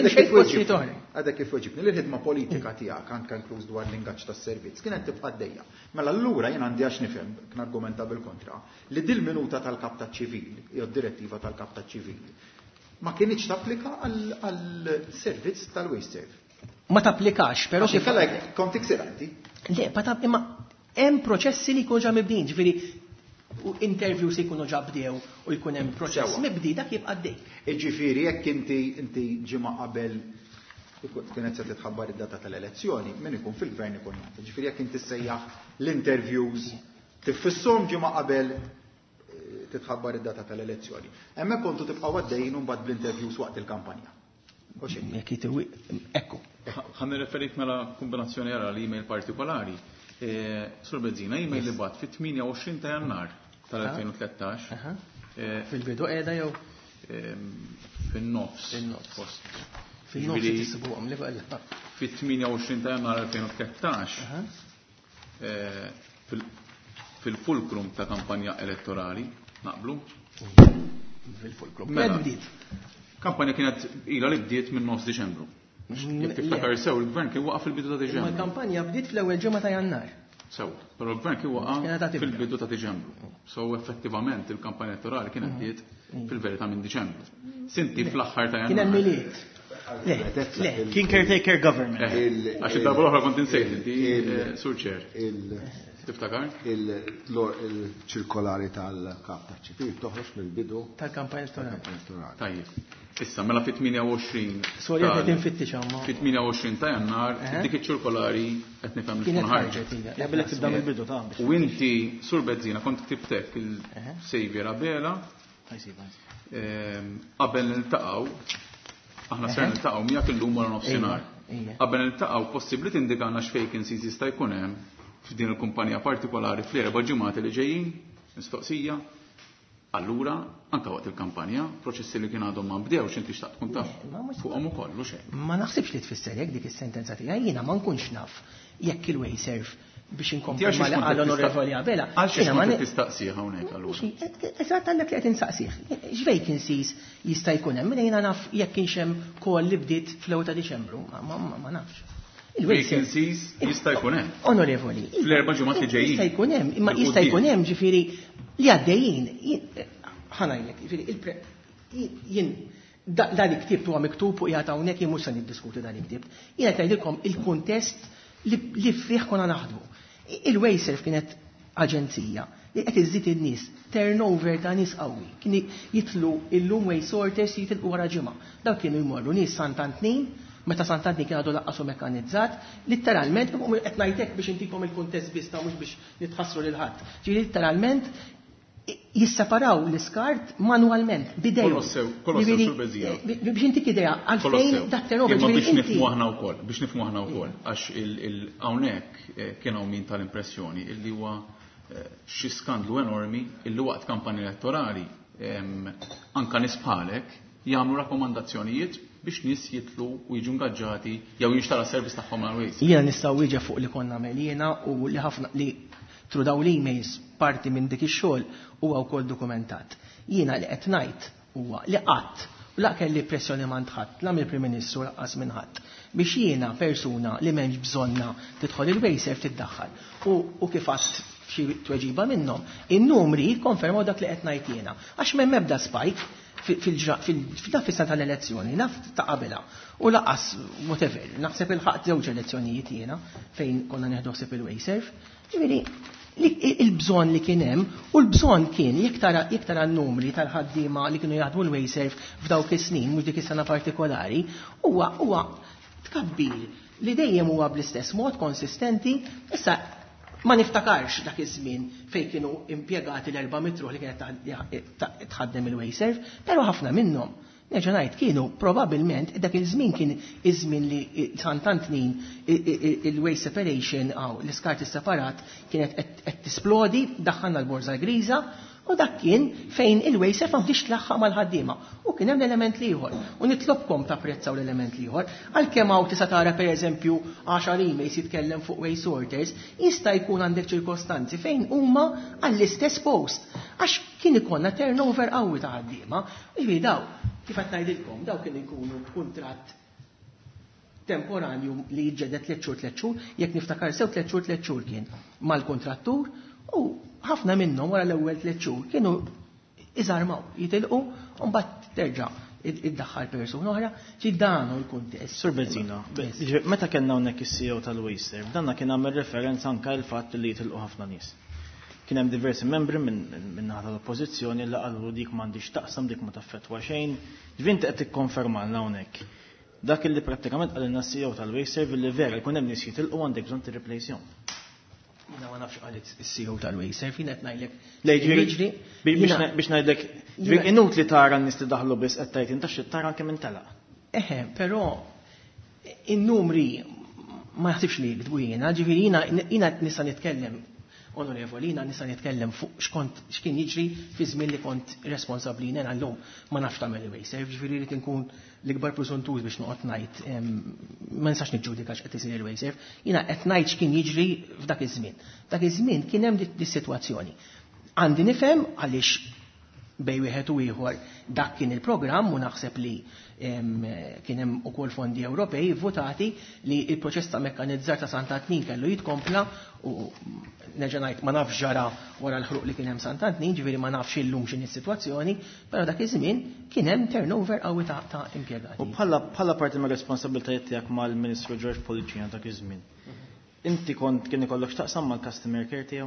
Għadek kif weġibni l-ħidma politika tiegħek anke inkluż dwar l-ingaġġ tas-servizz kienet tibqa' dejja. Mela allura jien għandi għax nifhem kien argumenta bil-kontra li dil minuta tal-kap taċ-ċivil jew direttiva tal-kap taċ-ċivil ma kienx tapplika għall-servizz tal-waste serve. Ma tapplikax, però kif kellek kont iksiranti? Le, imma hemm proċessi li jkunu ġa mibdin, ġifieri u interviews jkunu ġa bdew u jkun hemm proċess mibdi dak jibqa' dej. Iġifieri jekk inti inti ġimgħa qabel kienet se titħabbar id-data tal-elezzjoni, min ikun fil-gvern ikun jagħti. Ġifieri jekk inti sejjaħ l-interviews tifisshom ġimgħa qabel titħabbar id-data tal-elezzjoni. Hemmhekk kontu tibqgħu għaddejjin mbagħad bl-interviews waqt il-kampanja. Ekku. Ħan nirreferik mela kombinazzjoni għara l-email partikolari. Sur Bezzina, email li bat fit-tminja ta' Jannar tal-elfejn u tlettax. Fil-bidu qiegħda jew fin-nofs. Fin-nofs tisibuhom li baqgħa. Fit-tminja ta' Jannar elfejn u tlettax fil-fulcrum ta' kampanja elettorali naqblu. Fil-fulcrum. Mela bdiet. Kampanja kienet ila li bdiet minn nofs Diċembru. Jekk tiftakar sew il-gvern kien waqaf fil-bidu ta' Diċembru. Il-kampanja bdiet fl-ewwel ġimgħa ta' Jannar. Sew, però l-gvern kien waqaf fil-bidu ta' Diċembru. So effettivament il-kampanja elettorali kienet bdiet fil-verità minn Diċembru. Sinti fl-aħħar ta' Jannar. Kien hemm miliet. Le, kien caretaker government. Għax id-darba l-oħra kont insejt inti sur ċer. Tiftakar? Il-ċirkolari tal-kap ta' ċivil toħroġ mill-bidu tal-kampanja elettorali. Tajjeb. Issa mela fit-tminja Sorry qed infittex ma. Fit-tminja ta' Jannar dik iċ-ċirkolari qed nifhem li tkun ħarġet. Jabelek tibda mill-bidu ta' U inti sur Bezzina kont ktibtek il-Sejvjer Abela qabel niltaqgħu aħna ser niltaqgħu miegħek illum wara nofsinhar. Qabel niltaqgħu possibbli tindikana x'vacancies jista' jkun hemm f'din il-kumpanija partikolari fl-erba' ġimgħat li ġejjin, mistoqsija. Allura, anke waqt il-kampanja, proċessi li kien għadhom ma bdewx inti xtaqt tkun taf fuqhom ukoll xejn. Ma naħsibx li tfisser hekk dik is-sentenza tiegħi jiena ma nkunx naf jekk il-way serve biex inkomplema li għal onorevoli Abela. Għalxiex ma tistaqsih hawnhekk allura. Eżatt għandek li qed insaqsih. X'vacancies jista' jkun hemm, jiena naf jekk kienx hemm kol li bdiet fl-ewwel ta' Diċembru, ma nafx. Vacancies jista' jkun hemm. Onorevoli. Fl-erba' ġimgħat li ġejjin. Jista' jkun hemm, imma jista' jkun hemm ġifieri li għaddejjin. Ħanajlek, ġifieri jien dan il-ktieb huwa miktub u qiegħed hawnhekk jien mhux se niddiskuti dan il-ktieb. Jiena tgħidilkom il-kuntest li fih konna naħdmu. Il-Wayserv kienet aġenzija li qed iżid in-nies, turnover ta' nies qawwi. Kien jitlu illum way sorters jitilqu wara ġimgħa. Dawn kienu jmorru nies santantnin, meta santantnin kien għadu laqqasu mekkanizzat, litteralment qed ngħidlek biex intikom il-kuntest biss ta' mhux biex nitħassru lil ħadd. Ġieli litteralment jisseparaw l-iskart manualment, bidejhom. Kolossew, kolossew sul beżija. Biex intik idea għalfejn dak turnover biex nifhmu aħna wkoll, biex nifhmu aħna wkoll, għax hawnhekk kien hawn min tal-impressjoni illi huwa xi skandlu enormi illi waqt kampanja elettorali anke nies bħalek jagħmlu rakkomandazzjonijiet biex nies jitlu u jiġu ngaġġati jew jinxtara servizz tagħhom għal Wayserv. Jiena nistgħu wieġeb fuq li konna melina u li ħafna li tru daw l-emails parti minn dik ix-xogħol huwa wkoll dokumentat. Jiena li qed ngħid huwa li qatt u laq kelli pressjoni ma ntħadd la mill-Prim Ministru laqqas minn ħadd biex jiena persuna li m'hemmx bżonna tidħol il-Wayserv tiddaħħal. U kif għadt xi tweġiba minnhom, in-numri jikkonfermaw dak li qed ngħid jiena. Għax m'hemm ebda spike fil-fissa tal-elezzjoni, naf ta' qabela. U laqas, whatever, naħseb il-ħaqt żewġ elezzjonijiet jiena fejn konna neħdu ħseb il-Wayserv. Ġifieri, il-bżonn li kien hemm u l-bżonn kien jekk tara n-numri tal-ħaddiema li kienu jaħdmu l-Wayserv f'dawk is-snin mhux dik is-sena partikolari, huwa huwa tkabbir li dejjem huwa bl-istess mod konsistenti. Issa ma niftakarx dak iż-żmien fejn kienu impjegati l-erba' mitruħ li kienet tħaddem il-Wayserv, però ħafna minnhom nerġa' ngħid kienu probabbilment dak il-żmien kien iż-żmien li santantnin il-waste separation aw l-iskart is-separat kienet qed tisplodi daħħalna l-borża griża u dak kien fejn il-Wayserv ma bdiex tlaħħaq mal-ħaddiema. U kien hemm l-element ieħor. U nitlobkom tapprezzaw l-element ieħor. Għalkemm hawn tista' tara pereżempju għaxar emails jitkellem fuq way sorters, jista' jkun għandek ċirkostanzi fejn huma għall-istess post. Għax kien ikollna turnover qawwi ta' ħaddiema. Jiġri daw, kif qed ngħidilkom, daw kien ikunu b'kuntratt temporanju li jiġġedet tliet xhur tliet xhur, jekk niftakar sew tliet xhur tliet xhur kien mal-kontrattur u ħafna minnhom wara l-ewwel tliet xhur kienu iżarmaw, jitilqu u mbagħad terġa' iddaħħal persuna oħra ġi dan hu l-kuntest. Sur Bezzina, meta kellna hawnhekk is-C E O tal-Wayserv, danna kien għamel referenza anke l-fatt li jitilqu ħafna nies. Kien hemm diversi membri minn naħa tal-oppożizzjoni li qalu dik m'għandix taqsam dik ma taffettwa xejn. Ġvinti qed tikkonfermalna hawnhekk. Dak li prattikament qalilna s-C E O tal-Wayserv li vera jkun hemm nies jitilqu għandek bżonn tirreplacjhom. Jina ma nafx għalit il-C E O tal-Wayserv, jina t-najlek. Lejġri, biex najdlek, inut li tara n-nis li daħlu bis għattajt, intax tara kemm intala. Eħe, pero in-numri ma jaħsibx li għidbu jina, ġifiri jina nisa nitkellem, onorevoli, jina nisa nitkellem fuq xkien jiġri fi żmien li kont responsabli jina għallum ma nafx tagħmel il-Wayserv, ġifiri li tinkun l-ikbar presuntuż biex noqgħod ngħid ma nistax niġġudika x'qed isir il-Wayserv, jiena qed ngħid x'kien jiġri f'dak iż-żmien. Dak iż-żmien kien hemm dis-sitwazzjoni. Għandi nifhem għaliex bej wieħed u ieħor dak kien il-programm u naħseb li kien hemm ukoll fondi Ewropej votati li l-proċess ta' mekkanizzar ta' Santantnin kellu jitkompla u nerġa' ngħid ma nafx ġara wara l-ħruq li kien hemm Santantnin, ġifieri ma nafx illum x'inhi s-sitwazzjoni, però dak iż-żmien kien hemm turnover qawwi ta' impjegati. U bħala parti mir-responsabbiltajiet tiegħek mal-Ministru George Policina dak iż-żmien. Inti kont kien ikollok x'taqsam mal-customer care tiegħu?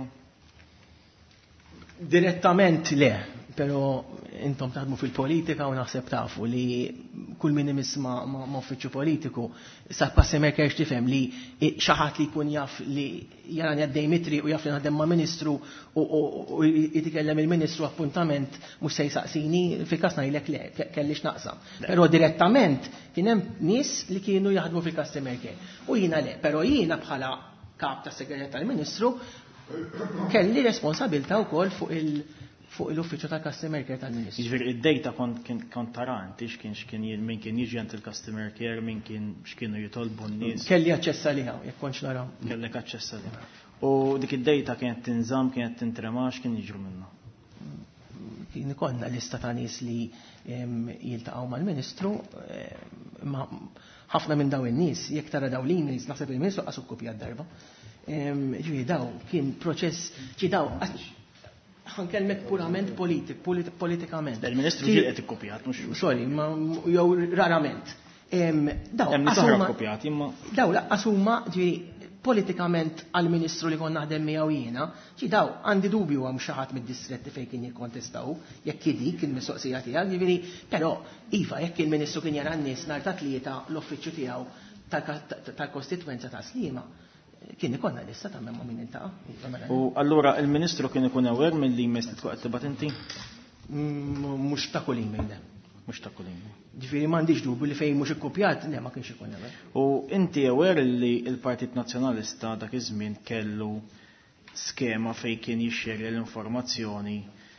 Direttament le, pero intom taħdmu fil-politika u naħseb tafu li kull min imisma ma' uffiċċju politiku sa' customer care tifhem li xaħat li jkun jaf li jarani għaddej mitri u jaf li naħdem ma' ministru u jitikellem il-ministru appuntament mhux se jsaqsini fil-każ ngħidlek le, kellix naqsam. Però direttament kien hemm nies li kienu jaħdmu fil-customer care. U jiena le, però jiena bħala kap ta' segretar tal-Ministru kelli responsabilta wkoll fuq il- fuq l-uffiċċju tal-Customer Care tal-Ministru. Jiġifieri id-dejta kont tara inti x'kien x'kien min kien jiġi għand il-Customer Care, min kien x'kienu jitolbu n-nies. Kelli aċċess għaliha jekk kontx nara. Kellek aċċess għaliha. U dik id-dejta kienet tinżamm, kienet tintremax, kien jiġru minnha. Kien ikollna lista ta' nies li jiltaqgħu mal-Ministru, ma ħafna minn daw in-nies, jekk tara daw l-emails naħseb il-Ministru qasu kopja d-darba. Ġifieri daw kien proċess ġi daw ħankellmek purament politik, politikament. Il-Ministru ġie qed ikkopjat, mhux. Sorry, ma jew rarament. Daw hemm nies oħra kkopjati, imma daw laqqas huma ġifieri politikament għal-Ministru li konna naħdem miegħu jiena, ġi daw għandi dubju hemm xi ħadd mid-distretti fejn kien jikkontestaw, jekk dik il-mistoqsija tiegħek, jiġifieri, però iva jekk il-Ministru kien jara n-nies nhar ta' tlieta l-uffiċċju tiegħu tal-kostitwenza ta' Sliema, kien ikollna lista ta' memma min iltaqa'. U allura il-Ministru kien ikun aware mill-emails li tkun qed tibgħat inti? Mhux ta' kull email le. Mhux ta' kull email. Ġifieri m'għandix dubju li fejn mhux ikkupjat, le ma kienx ikun hemm. U inti aware li l-Partit Nazzjonalista dak iż-żmien kellu skema fejn kien jixxerja l-informazzjoni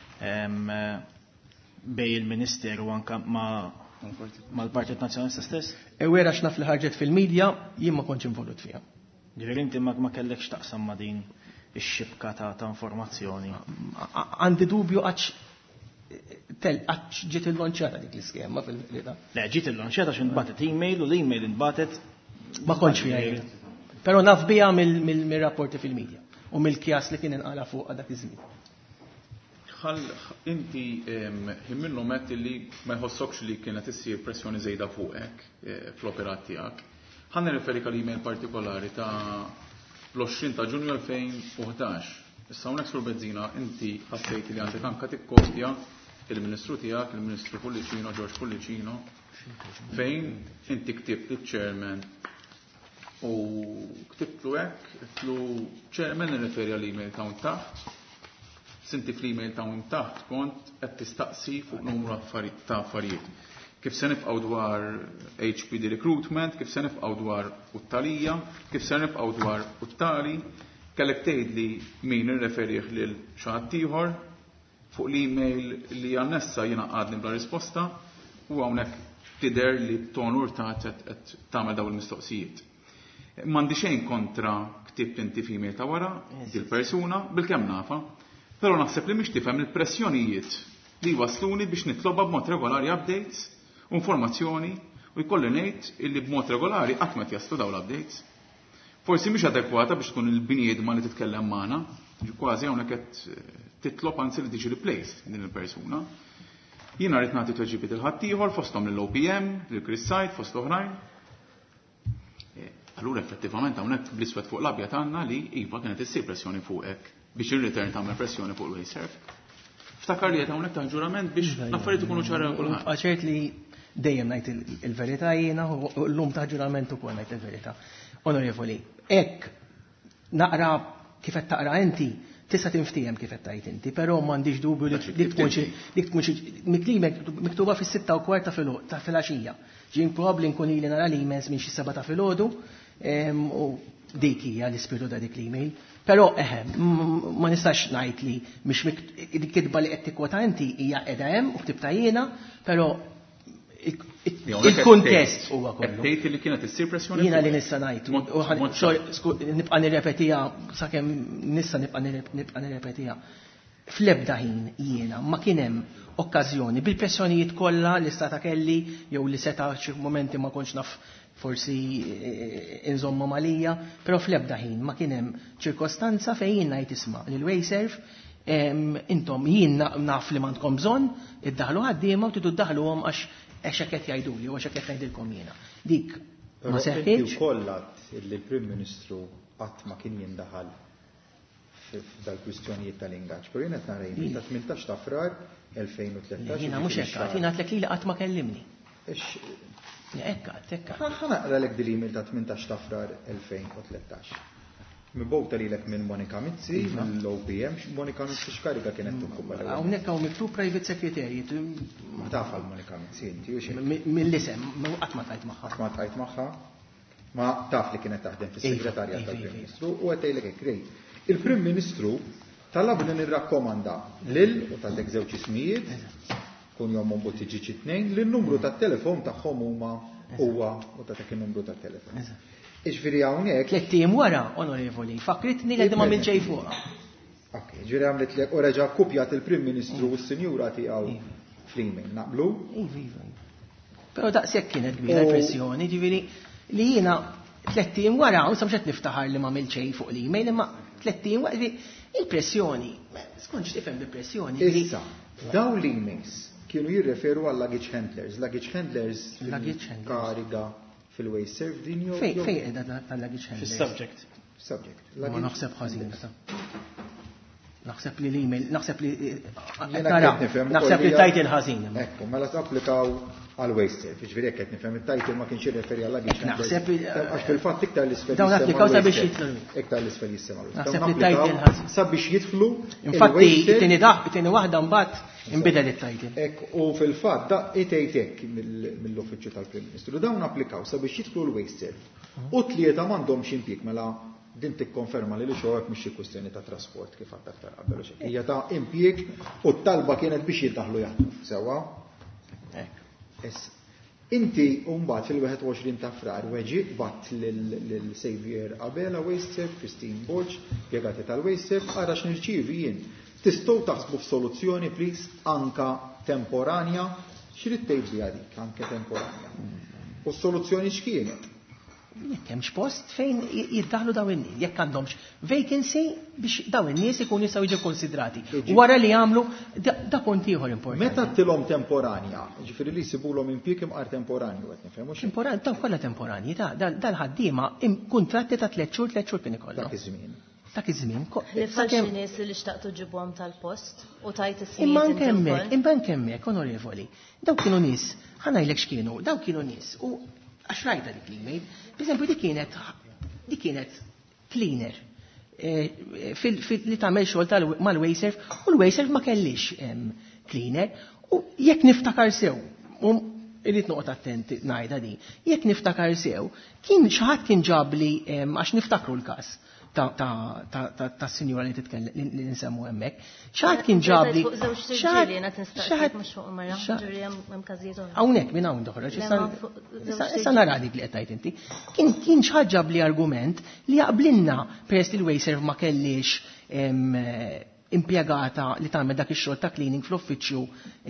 bejn il-Ministeru anke mal-Partit Nazzjonalista stess? Ewwera x'naf li ħarġet fil-medja jien ma kontx involut fiha. Ġifieri inti ma kellekx taqsam ma' din ix-xibka ta' informazzjoni. Għandi dubju għax tel għax ġiet il-lonċata dik l-iskema fil-verità. Le, ġiet il-lonċata x'in batet email u l-email inbatet ma kontx fiha. Però naf biha mill-rapporti fil-medja u mill-kjas li kien inqala fuq dak iż-żmien. Ħall inti minnu met li ma jħossokx li kienet issir pressjoni żejda fuqek fl-operat tiegħek. Ħan nirreferi għal email partikolari ta' l-għoxrin ta' Ġunju elfejn u ħdax. Issa hawnhekk sur Bezzina inti ħassejt li għandek anke tikkopja il-Ministru tiegħek, il-Ministru Pullicino, George Pullicino, fejn inti ktibt liċ-Chairman u ktibtlu hekk, ktibtlu Chairman irreferi għal email ta' taħt, sinti fl-email ta' taħt kont qed tistaqsi fuq numru ta' affarijiet. Kif se nibqgħu dwar H P D recruitment, kif se nibqgħu dwar Uttalija, kif se nibqgħu dwar Uttali, kellek tgħidli min irreferih lil xi ħadd ieħor fuq l-email li għannessa jiena għadni bla risposta u hawnhekk tidher li b'ton urtat qed tagħmel dawn il-mistoqsijiet. M'għandi xejn kontra ktibt inti f'email ta' wara dil-persuna bil-kemm nafa, però naħseb li mhix tifhem il-pressjonijiet li wasluni biex nitloba b'mod regolari updates u informazzjoni u jkolli ngħid illi b'mod regolari qatt ma jaslu dawn l-updates. Forsi mhix adekwata biex tkun il-bniedma li titkellem magħna, kważi hawnhekk qed titlob anzi li tiġi replaced din il-persuna. Jiena rrid nagħti tweġibiet il-ħaddieħor fosthom lill-O P M, lill-Chris Sajt, fost oħrajn. Allura effettivament hawnhekk bl-iswed fuq l-abjad għandna li iva kienet issir pressjoni fuqek biex ir-return tagħmel pressjoni fuq il-Wayserv. Ftakar li qed hawnhekk ta' ġurament biex l-affarijiet ikunu ċara kulħadd. Għaċert li dejjem ngħid il-verità jiena u llum ta' ġurament ukoll ngħid il-verità. Onorevoli, hekk naqra kif qed taqra inti tista' tinftiehem kif qed tgħid inti, però m'għandix dubju li dik tkun miklimek miktuba fis-sitta u kwart ta' filgħaxija. Ġien probabbli nkun ili nara l-emails minn xi seba' ta' filgħodu u dik hija l-ispirtu ta' dik l-email. Però eħe, ma nistax ngħid li mhix dik-kitba li qed tikkwota inti hija qiegħda hemm u ktibta jiena, però il-kuntest huwa kollu. Tgħid li kienet issir pressjoni. Jiena li nista' ngħid. Nibqa' nirrepetiha sakemm nista' nibqa' nirrepetiha. Fl-ebda ħin jiena ma kien hemm okkażjoni bil-pressjonijiet kollha li stata kelli jew li seta' xi momenti ma kontx naf forsi inżomma malija, però fl-ebda ħin ma kien hemm ċirkostanza fejn jien ngħid isma' lil Wayserv intom jien naf li m'għandkom bżonn iddaħlu ħaddiema u tidu ddaħluhom għax għax qed jgħiduli u għax qed ngħidilkom jiena. Dik ma seħħitx. Kollat li l-Prim Ministru qatt ma kien jindaħal f'dal-kwistjonijiet tal-ingaġġ. Però jien qed narajni ta' tmintax ta' frar elfejn u tletax. Jiena mhux hekk qatt, jiena għatlek li qatt ma kellimni. Hekk qatt, hekk qatt. Ħanaqralek dil-email ta' tmintax ta' frar elfejn u tletax. Mibgħuta lilek minn Monika Mizzi, mill-O P M, Monika Mizzi x'kariga kienet tukkuba. Hawnhekk hawn miktub private secretary. Ma taf għal Monika Mizzi inti u xejn. Mill-isem, qatt ma tajt magħha. Ma tajt magħha. Ma taf li kienet taħdem fis-segretarjat tal-Prim Ministru u qed tgħidlek hekk grejt. Il-Prim Ministru talabni nirrakkomanda lil u tagħtek żewġ ismijiet kun jom mbagħad tiġi tnejn li n-numru tat-telefon tagħhom huma huwa u tagħtek in-numru tat-telefon. Iġifieri hawnhekk. Tliet tim wara, onorevoli, fakritni li ma mill-ġej fuqha. Ok, ġifieri għamlet lek u reġa' kkupjat il-Prim Ministru u s-Sinjura tiegħu fl-email, naqblu? Iva, iva. Però daqshekk kienet kbira l-pressjoni, ġifieri li jiena tliet tim wara, u sa mhux qed niftaħar li ma mill-ġej fuq l-email, imma tliet tim wara il-pressjoni. Skonx tifhem bi-pressjoni. Issa, daw l-emails kienu jirreferu għal luggage handlers. Luggage handlers kariga fil-waste serve din jew. Fej fej qiegħda tal-luggage handlers. Fis-subject. Subject. Ma naħseb ħażin ta. Naħseb li l-email, naħseb li naħseb li tajt il-ħażin. Ekku, mela tapplikaw għal waste serve. Ġifieri qed nifhem it-tajt ma kienx jirreferi għal luggage handlers. Naħseb għax fil-fatt iktar l-isfel. Dawn applikaw sabiex jidħlu. Iktar l-isfel jissemgħu. Naħseb li tajt il-ħażin. Sabiex jidħlu. Infatti, it-tieni daħ, it-tieni waħda mbagħad inbidel it-tajt. Ek, u fil-fatt da itejtek mill-uffiċċju tal-Prim Ministru. Dawn applikaw sabiex jidħlu l-waste serve. U tlieta m'għandhomx impjieg mela din tikkonferma li li xogħol mhix xi kwistjoni ta' trasport kif għadda aktar qabel xi. Hija ta' impjieg u t-talba kienet biex jiddaħlu jaħdmu. Sewwa? Issa. Inti mbagħad fil-واحد وعشرين ta' frar weġi batt lil Xavier Abela waste serve, Christine Borch, pjegati tal-waste serve, ara x'nirċievi jien. Tistgħu taħsbu f'soluzzjoni please anka temporanja, x'rid tgħid biha dik anke temporanja. U s-soluzzjoni x'kienet? Jekk hemmx post fejn jiddaħlu dawn in-nies, jekk għandhomx vacancy biex dawn in-nies ikunu jistgħu jiġu konsidrati. Wara li jagħmlu da punt ieħor importanti. Meta tilhom temporanja, ġifieri li jsibulhom impjieg imqar temporanju qed nifhemu xi. Temporanji dawn kollha temporanji ta' dal-ħaddiema kuntratti ta' tliet xhur tliet xhur kien ikollhom. Dak iż-żmien. Dak iż-żmien. Li falxi nies li xtaqtu ġibhom tal-post u tajt is-snin. Imma nkemmek, imma nkemmek, onorevoli. Daw kienu nies, ħanajlek x'kienu, daw kienu nies u għax rajta dik l-email, b'eżempju dik kienet dik kienet cleaner li tagħmel xogħol mal-waste serve u l-waste serve ma kellix cleaner u jekk niftakar sew, irid noqgħod attent ngħidha di, jekk niftakar sew, kien xi ħadd kien ġabli għax niftakru l-każ ta' sinjura li titkellem li nsemmu hemmhekk. X'għad kien ġabli. Hawnhekk minn hawn doħroġ. Issa nara dik li qed tgħid inti. Kien x'ħadd ġabli argument li jaqblinna peress li l-waste serve ma kellix impjegata li tagħmel dak ix-xogħol ta' cleaning fl-uffiċċju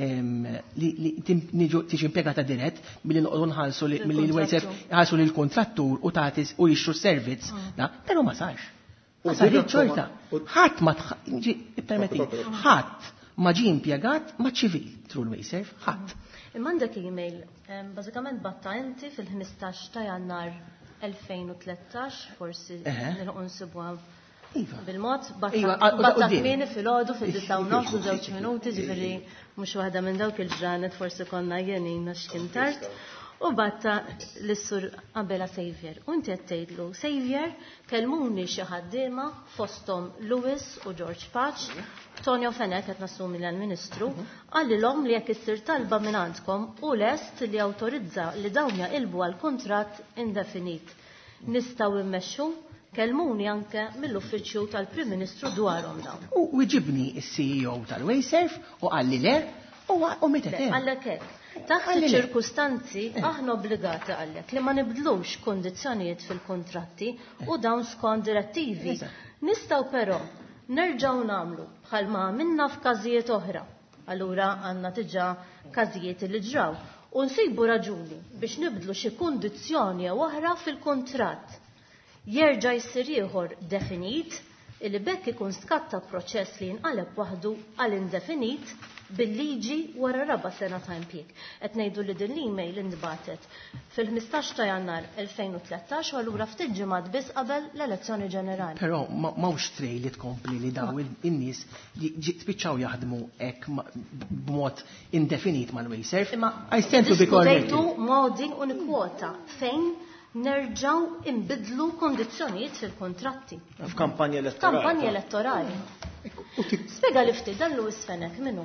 li tiġi impjegata dirett milli noqogħdu nħallsu milli l-waste serve iħallsu lil kontrattur u tagħti u jixtru servizz, però ma sarx. Ma sarx ċorta. Ħadd ma permetti, ħadd ma ġie impjegat ma ċivil tru l-waste serve, ħadd. Imma għandek email, bażikament batta inti fil-ħmistax ta' Jannar elfejn u tlettax, forsi nilħu nsibuha bil-mod, batta kmini fil-ħodu fil-disaw nofs u żewġ minuti, ġifieri mhux waħda minn dawk il-ġranet forsi konna jenin għax kien tard. U batta l-sur Abela Xavier. U inti qed tgħidlu, Xavier kellmuni xi ħaddiema fosthom Lewis u George Patch, Tonio Fenek qed nassumi l-Ministru, għallilhom li jekk issir talba minn għandkom u lest li awtorizza li dawn jaqilbu għal kuntratt indefinit. Nistgħu immexxu kellmuni anke mill-uffiċċju tal-Prim Ministru dwarhom dawn. U ġibni s-C E O tal-waste serve u għalli le u metet hemm. Għallek hekk. Taħt ċirkustanzi aħna obbligati għallek li ma nibdlux kondizzjonijiet fil-kontratti u dawn skont direttivi. Nistgħu però nerġgħu nagħmlu bħalma minna f'każijiet oħra. Allura għandna diġà każijiet li ġraw u nsibu raġuni biex nibdlu xi kundizzjoni oħra fil-kontratt. Jerġa' jsir ieħor definit illi bekk ikun skatta proċess li jinqaleb waħdu għal indefinit bil-liġi wara raba sena ta' impjieg. Qed ngħidu li din l-email indbatet fil-ħmistax ta' Jannar elfejn u tlettax u allura ftit ġimgħat biss qabel l-elezzjoni ġenerali. Però m'hawnx trej li tkompli li daw in-nies spiċċaw jaħdmu hekk b'mod indefinit mal-waste serve. Imma diskutejtu modi u nikkwota fejn nerġaw imbidlu kondizzjonijiet fil-kontratti. F'kampanja elettorali. Kampanja elettorali. Spiega li ftit dan Lewis Fenek minnu?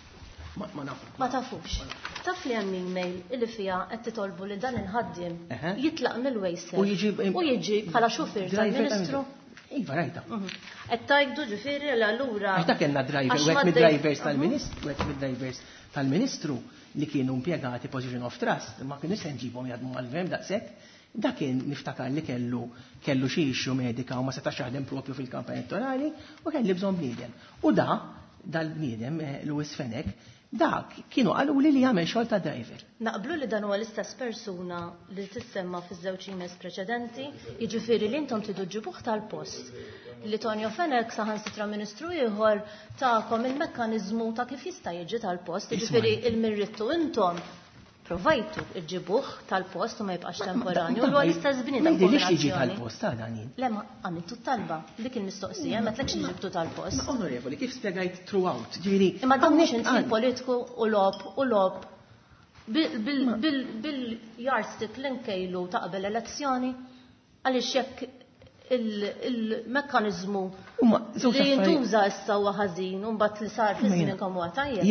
Ma tafux. Taf li hemm email illi fiha qed titolbu li dan il-ħaddiem jitlaq mill-waste serve u jiġi bħala xufier tal-Ministru. Iva rajta. Qed tajdu ġifieri l allura. Għax dak kellna driver, wieħed mid-drivers tal-Ministru, wieħed mid-drivers tal-Ministru li kienu impjegati position of trust, ma kienu se nġibhom jaħdmu mal-gvern daqshekk. Dakin niftakar li kellu kellu xi issue medika u ma setax jaħdem propju fil-kampanja elettorali u kelli bżonn bniedem. U da, dal-bniedem, Louis Fenech, dak kienu qalu li li jagħmel xogħol ta' driver. Naqblu li dan huwa l-istess persuna li tissemma fiż-żewġ emails preċedenti, jiġifieri li intom tridu ġibuh tal-post. Li Tonio Fenech saħansitra Ministru ieħor tagħkom il-mekkaniżmu ta' kif jista' jiġi tal-post, jiġifieri il-mirrittu intom provajtu il-ġibuħ tal-post u ma jibqax temporanju. U l-istess bini ta' kombinazzjoni. Ma jidilix tal-post, ta' Danin. Le, ma għamiltu talba. Dik il-mistoqsija, ma tlekx ġibtu tal-post. Ma onorevoli, kif spiegajt throughout? Ġiri. Imma dan mux inti politiku u lob u lob bil-yardstick l-inkejlu ta' qabel elezzjoni għaliex jekk il-mekkanizmu li jintuża issa huwa ħażin u mbagħad li sar fi żmien kemm huwa tajjeb.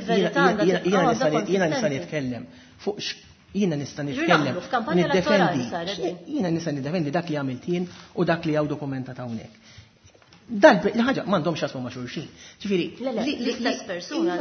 Jiena nista' nitkellem fuq jiena nista' nitkellem niddefendi. Jiena nista' niddefendi dak li għamilt jien u dak li hawn dokumentat hawnhekk. Dal li ħaġa m'għandhomx jasmu ma' xulxin. Ġifieri, l-istess persuna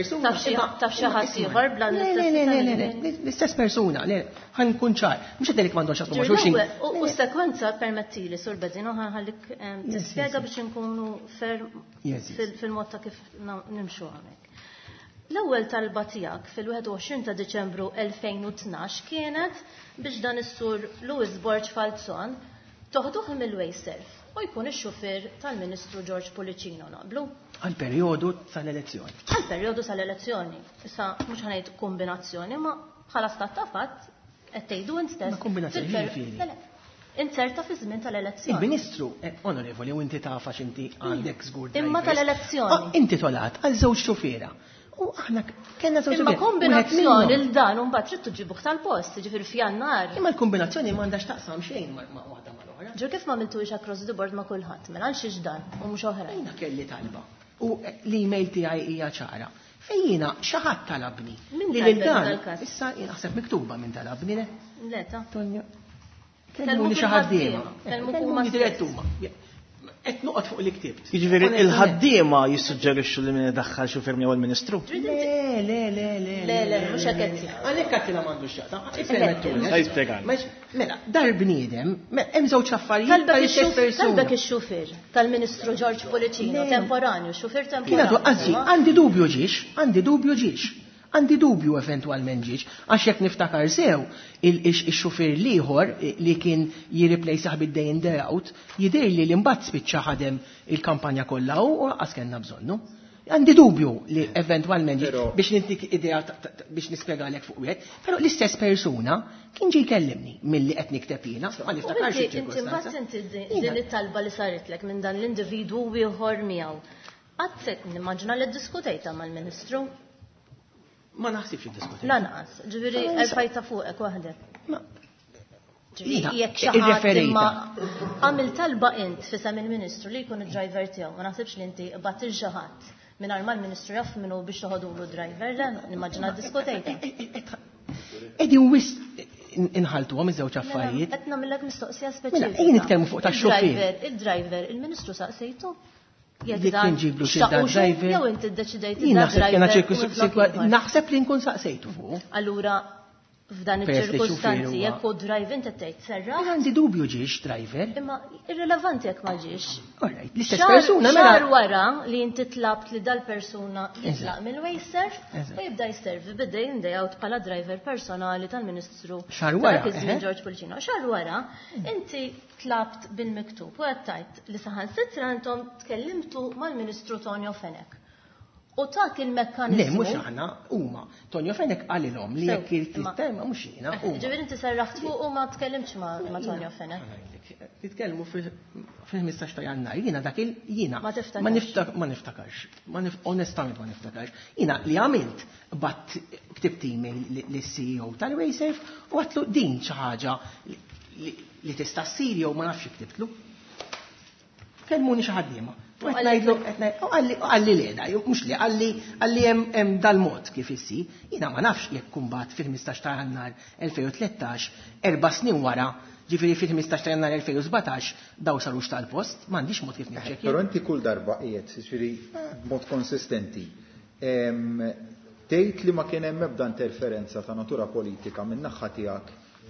taf xi ħadd ieħor bla l-istess persuna, ħan nkun ċar. Mhux qed m'għandhomx jasmu ma' xulxin. U s-sekwenza permettili sur Bezzino ħallik tispjega biex inkunu ferm fil-mod ta' kif nimxu hawnhekk. L-ewwel talba tiegħek fil-wieħed u għoxrin ta' Diċembru elfejn u tnax kienet biex dan is-sur Louis Borg Falzon toħduh mill-Wayserf u jkun ix-xufier tal-Ministru George Policino naqblu. Għal-perjodu tal-elezzjoni. Għal-perjodu tal-elezzjoni. Issa mhux ħanejt kombinazzjoni, ma bħala stat ta' fatt qed tgħidu int stess. Ma kombinazzjoni ġifieri. Inserta fi żmien tal-elezzjoni. Il-Ministru, onorevoli, u inti tafax inti għandek żgur. Imma tal-elezzjoni. Inti tolat għal żewġ xufiera. U aħna kellna żewġ Imma kombinazzjoni il dan u mbagħad trid tiġibuh tal-post, ġifieri f'Jannar. Imma l-kombinazzjoni m'għandax taqsam xejn ma' waħda mal-oħra. Ġu kif ma miltux across the board ma' kulħadd, mela xiex dan u mhux oħrajn. Jiena kelli talba. U l-email tiegħi hija ċara. Fejjina xi ħadd talabni. Li lil dan. Issa naħseb miktuba minn talabni le. Le ta' Tonja. Kellmuni xi ħaddiema. Kellmuni direttuma. Qed noqgħod fuq li ktibt. Jiġifieri il-ħaddiema jissuġġerixxu li min idaħħal xufier miegħu l-Ministru? Le, le, le, le. Le, le, mhux hekk qed. Għalhekk qed m'għandux x'jaqta. Mela, dar bniedem, hemm żewġ affarijiet tal-istess persuna. Talbek ix-xufier tal-Ministru George Policino temporanju, xufier temporanju. Qasdi, għandi dubju ġiex, għandi dubju ġiex. Għandi dubju eventwalment ġiex, għax jekk niftakar sew il-xufier liħor li kien jirriplejsaħ bid-day in day out, jidir li l-imbagħad spiċċa ħadem il-kampanja kollha u qas kellna bżonnu. Għandi dubju li eventwalment biex nintik idea biex nispjegalek fuq wieħed, però l-istess persuna kien ġie jkellimni milli qed nikteb jiena, ma niftakarx il-ċirkostanza. Inti mbagħad din it-talba li saritlek minn dan l-individwu ieħor miegħu. Għadtek nimmaġina li ddiskutejta mal-Ministru. Ma naħsibx id-diskuti. Lanqas, ġifieri erfajta fuqek waħdek. Jekk xi ħadd imma għamil talba int fisem il-Ministru li jkun id-driver tiegħu, ma naħsibx li inti battil xi ħadd mingħajr ma l-Ministru jaf minnu biex toħodulu driver, le nimmaġina ddiskutejta. Qegħdin wis inħaltuhom iż-żewġ affarijiet. Qed nagħmilek mistoqsija speċifika. Ejja nitkellmu fuq tax-xufier. Il-driver, il-Ministru saqsejtu. Jekk inġiblu xi driver. Jew inti ddeċidejt id-driver. Naħseb li nkun saqsejtu fuq. Allura f'dan iċ-ċirkustanzi jekk hu drive inti tgħid serra. Għandi dubju ġiex driver. Imma irrelevanti jekk ma ġiex. Alright, l-istess persuna mela. Xar wara li inti tlabt li dal-persuna jitlaq mill-Wayserf u jibda jservi bid-day in day out bħala driver personali tal-Ministru. Xar wara. George Policino. Xar wara inti tlabt bil-miktub u qed tajt li saħansitra intom tkellimtu mal-Ministru Tonio Fenech. U tak il-mekkanizmu. Le, mhux aħna huma. Tonio Fenech qalilhom li jekk il-sistema mhux jiena. Ġifieri inti serraħt fuq u ma tkellimx ma' Tonio Fenech. Titkellmu fil-ħmistax ta' Jannar, jiena dak il-jiena ma tiftakarx. Ma niftakarx. Onestament ma niftakarx. Jiena li għamilt batt ktibt email lis-C E O tal-Wayserf u għatlu din xi ħaġa li tista' ssir jew ma nafx ktibtlu. Kellmuni xi ħaddiema. Għalli leda, mux li, għalli jem dal-mod kif issi, jina ma nafx jekk kumbat fil-ħmistax ta' Jannar elfejn u tlettax, erba snin wara, ġifiri fil-ħmistax ta' Jannar elfejn u sebgħatax, daw sarux tal-post, m'għandix mod kif nifċek. Però inti kull darba qiegħed, ġifiri mod konsistenti. Tgħid li ma kien hemm ebda interferenza ta' natura politika minn naħa tiegħek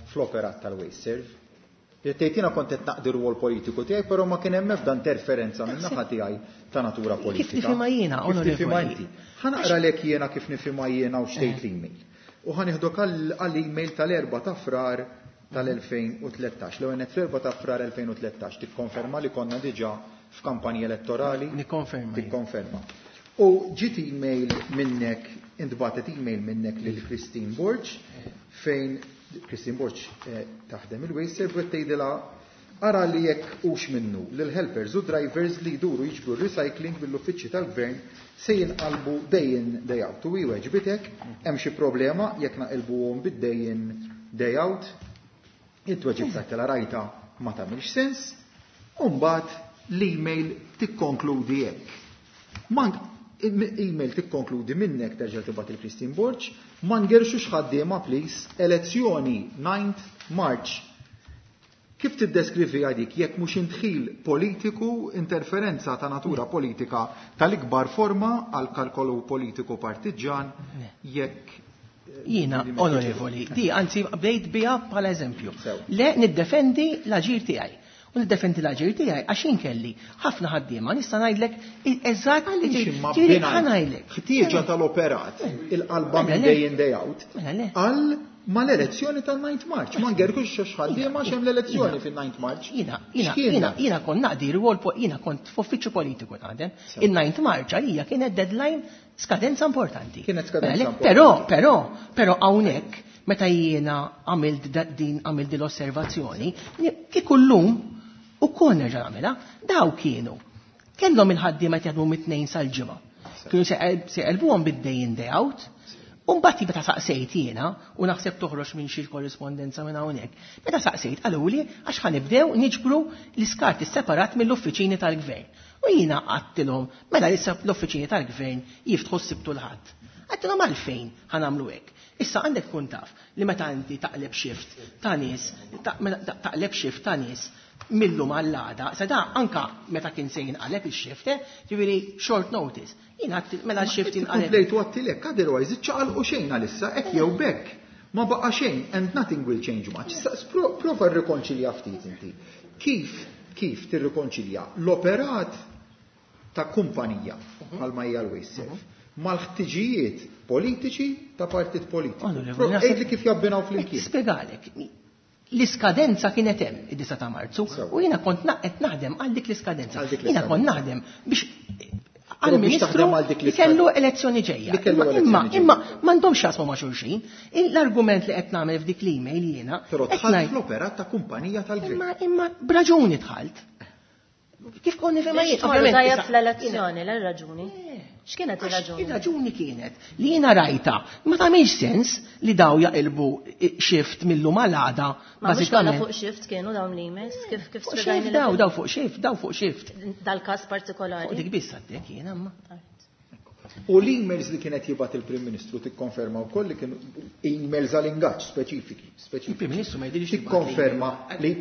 fl-operat tal-Wayserv. Tejtina kont qed naqdi rwol politiku tiegħi, però ma kien hemm ebda interferenza minn naħa tiegħi ta' natura politika. Kif nifhimha jiena, onorevoli? Ħanaqra lek jiena kif nifhimha jiena u xtejt l-email. U ħanieħdok għall-email tal-erba' ta' frar tal-elfejn u tlettax. L-ewwel fl-erba' ta' frar elfejn u tlettax tikkonferma li konna diġà f'kampanija elettorali. Nikkonferma. Tikkonferma. U ġiet email minnek, intbatet email minnek lil Christine Borch fejn Christine Borch taħdem il-Wayserv u tgħidilha ara li jekk hux minnu lil helpers u drivers li jduru jiġbru recycling mill-uffiċċji tal-gvern se jinqalbu day in day out. U jweġbitek hemm xi problema jekk naqilbuhom bid-day in day out. It-tweġib tagħtela rajta ma tagħmilx sens. U mbagħad l-email tikkonkludi hekk. Email tikkonkludi minnek terġa' tibgħat il-Christine Borch, ma ngerxux ħaddiema please, elezzjoni ninth March. Kif tiddeskrivi għadik jekk mhux intħil politiku, interferenza ta' natura politika tal-ikbar forma għal kalkolu politiku partiġan jekk Jiena, onorevoli, di anzi bdejt biha bħala eżempju. Le niddefendi l-aġir tiegħi. U niddefendi l-aġir tiegħi għax inkelli ħafna ħaddiema nista' ngħidlek eżatt ġieri ngħidlek. Ħtieġa tal-operat il-qalba minn day in day out għal ma l-elezzjoni tal-ninth March. Ma ngerkux xi ħaddiema x'hemm l-elezzjoni fin-ninth March. Jiena jiena jiena kont naqdi rwol jiena kont f'uffiċċju politiku naħdem. Il-ninth March għalija kienet deadline skadenza importanti. Kienet skadenza importanti. Però però però hawnhekk meta jiena għamilt din għamilt din l-osservazzjoni kieku llum u kon nerġa' nagħmilha, daw kienu. Kellhom il-ħaddiema qed jaħdmu mit-tnejn sal-ġimgħa. Kienu se qelbuhom bid-day in day out, u mbagħad meta saqsejt jiena u naħseb toħroġ minn xi korrispondenza minn hawnhekk. Meta saqsejt qaluli għax ħanibdew niġbru l-iskarti separat mill-uffiċini tal-gvern. U jiena għattilhom mela issa l-uffiċini tal-gvern jiftħu s-sibtu l-ħadd. Għattilhom għalfejn ħanamlu hekk. Issa għandek tkun taf li meta inti taqleb shift ta' nies, taqleb shift ta' nies millu mal-lada, sa da anka meta kien se jinqaleb il-shift, ġifieri short notice. Jina mela l-shift jinqaleb. Komplejtu għattilek, otherwise iċċaqal u xejn għalissa, hekk jew bekk. Ma baqa' xejn and nothing will change much. Prova rrikonċilja ftit inti. Kif kif tirrikonċilja l-operat ta' kumpanija bħalma hija l-Wayserv mal-ħtiġijiet politiċi ta' partit politiku. Ejdli kif jabbinaw fl-imkien. Spiegalek. L-iskadenza kienet hemm id-disa ta' Marzu u jiena kont qed naħdem għal dik l-iskadenza. Jiena kont naħdem biex għall-Ministru kellu elezzjoni ġejja. Imma imma m'għandhomx jasmu ma' xulxin. L-argument li qed nagħmel f'dik l-email jiena. Però tħalt fl-operat ta' kumpanija tal-gvern. Imma imma b'raġuni tħalt. Kif kon nifhimha jien? Ovvjament fl-elezzjoni l-raġuni. X'kienet ir-raġuni? Ir-raġuni kienet li jiena rajta ma tagħmilx sens li daw jaqilbu shift millu mal-għada. Ma mhux kollha fuq shift kienu dawn l-emails kif kif spjegajni daw daw fuq shift, daw fuq shift. Dal-każ partikolari. Dik biss għaddek jiena imma. U l-emails li kienet jibat il-Prim Ministru tikkonferma wkoll li kienu emails għal ingaġġ speċifiki. Il-Prim Ministru ma jidhirx tikkonferma li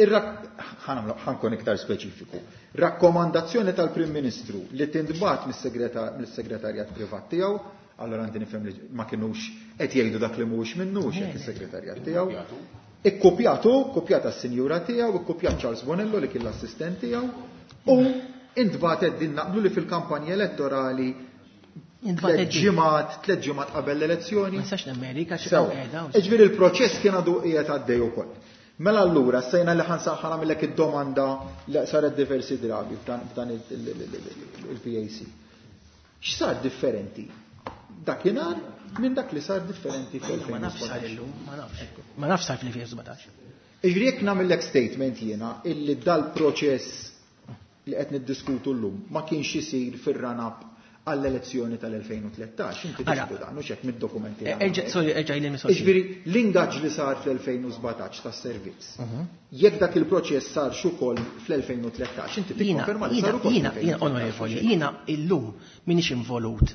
ħankun iktar speċifiku. Rakkomandazzjoni tal-Prim Ministru li tintbagħat mis-segretarjat privat tiegħu, allora għandi nifhem li ma kinux qed jgħidu dak li mhuwiex minnu hekk is-segretarjat tiegħu. Ikkopjatu, kopjata s-sinjura tiegħu, ikkopjat Charles Bonello li kien l-assistent tiegħu u intbagħtet din naqblu li fil-kampanja elettorali tlet ġimgħat, tlet ġimgħat qabel l-elezzjoni. Ma sax l-Amerika xi qiegħda. Iġifieri il-proċess kien għadu qiegħed għaddej ukoll. Mela allura sejna li ħansaħħa nagħmilek id-domanda li saret diversi drabi f'dan il-P A C. X'sar differenti dakinhar minn dak li sar differenti fil-elfejn. Ma nafx sar fil-elfejn u sebgħtax. Iġifieri jekk nagħmilek statement jiena illi dal-proċess li qed niddiskutu llum ma kienx isir fir-ranab għall-elezzjoni tal-elfejn u tlettax. Inti tisbu dan, u xek mid-dokumenti. Sorry, erġa' jilmi sorry. Iġifieri l-ingaġġ li sar fl-elfejn u sebgħatax tas-servizz. Jekk dak il-proċess sar xukoll fl-elfejn u tlettax, inti tikkonferma li sar ukoll. Jiena, jiena onorevoli, jiena illum m'iniex involut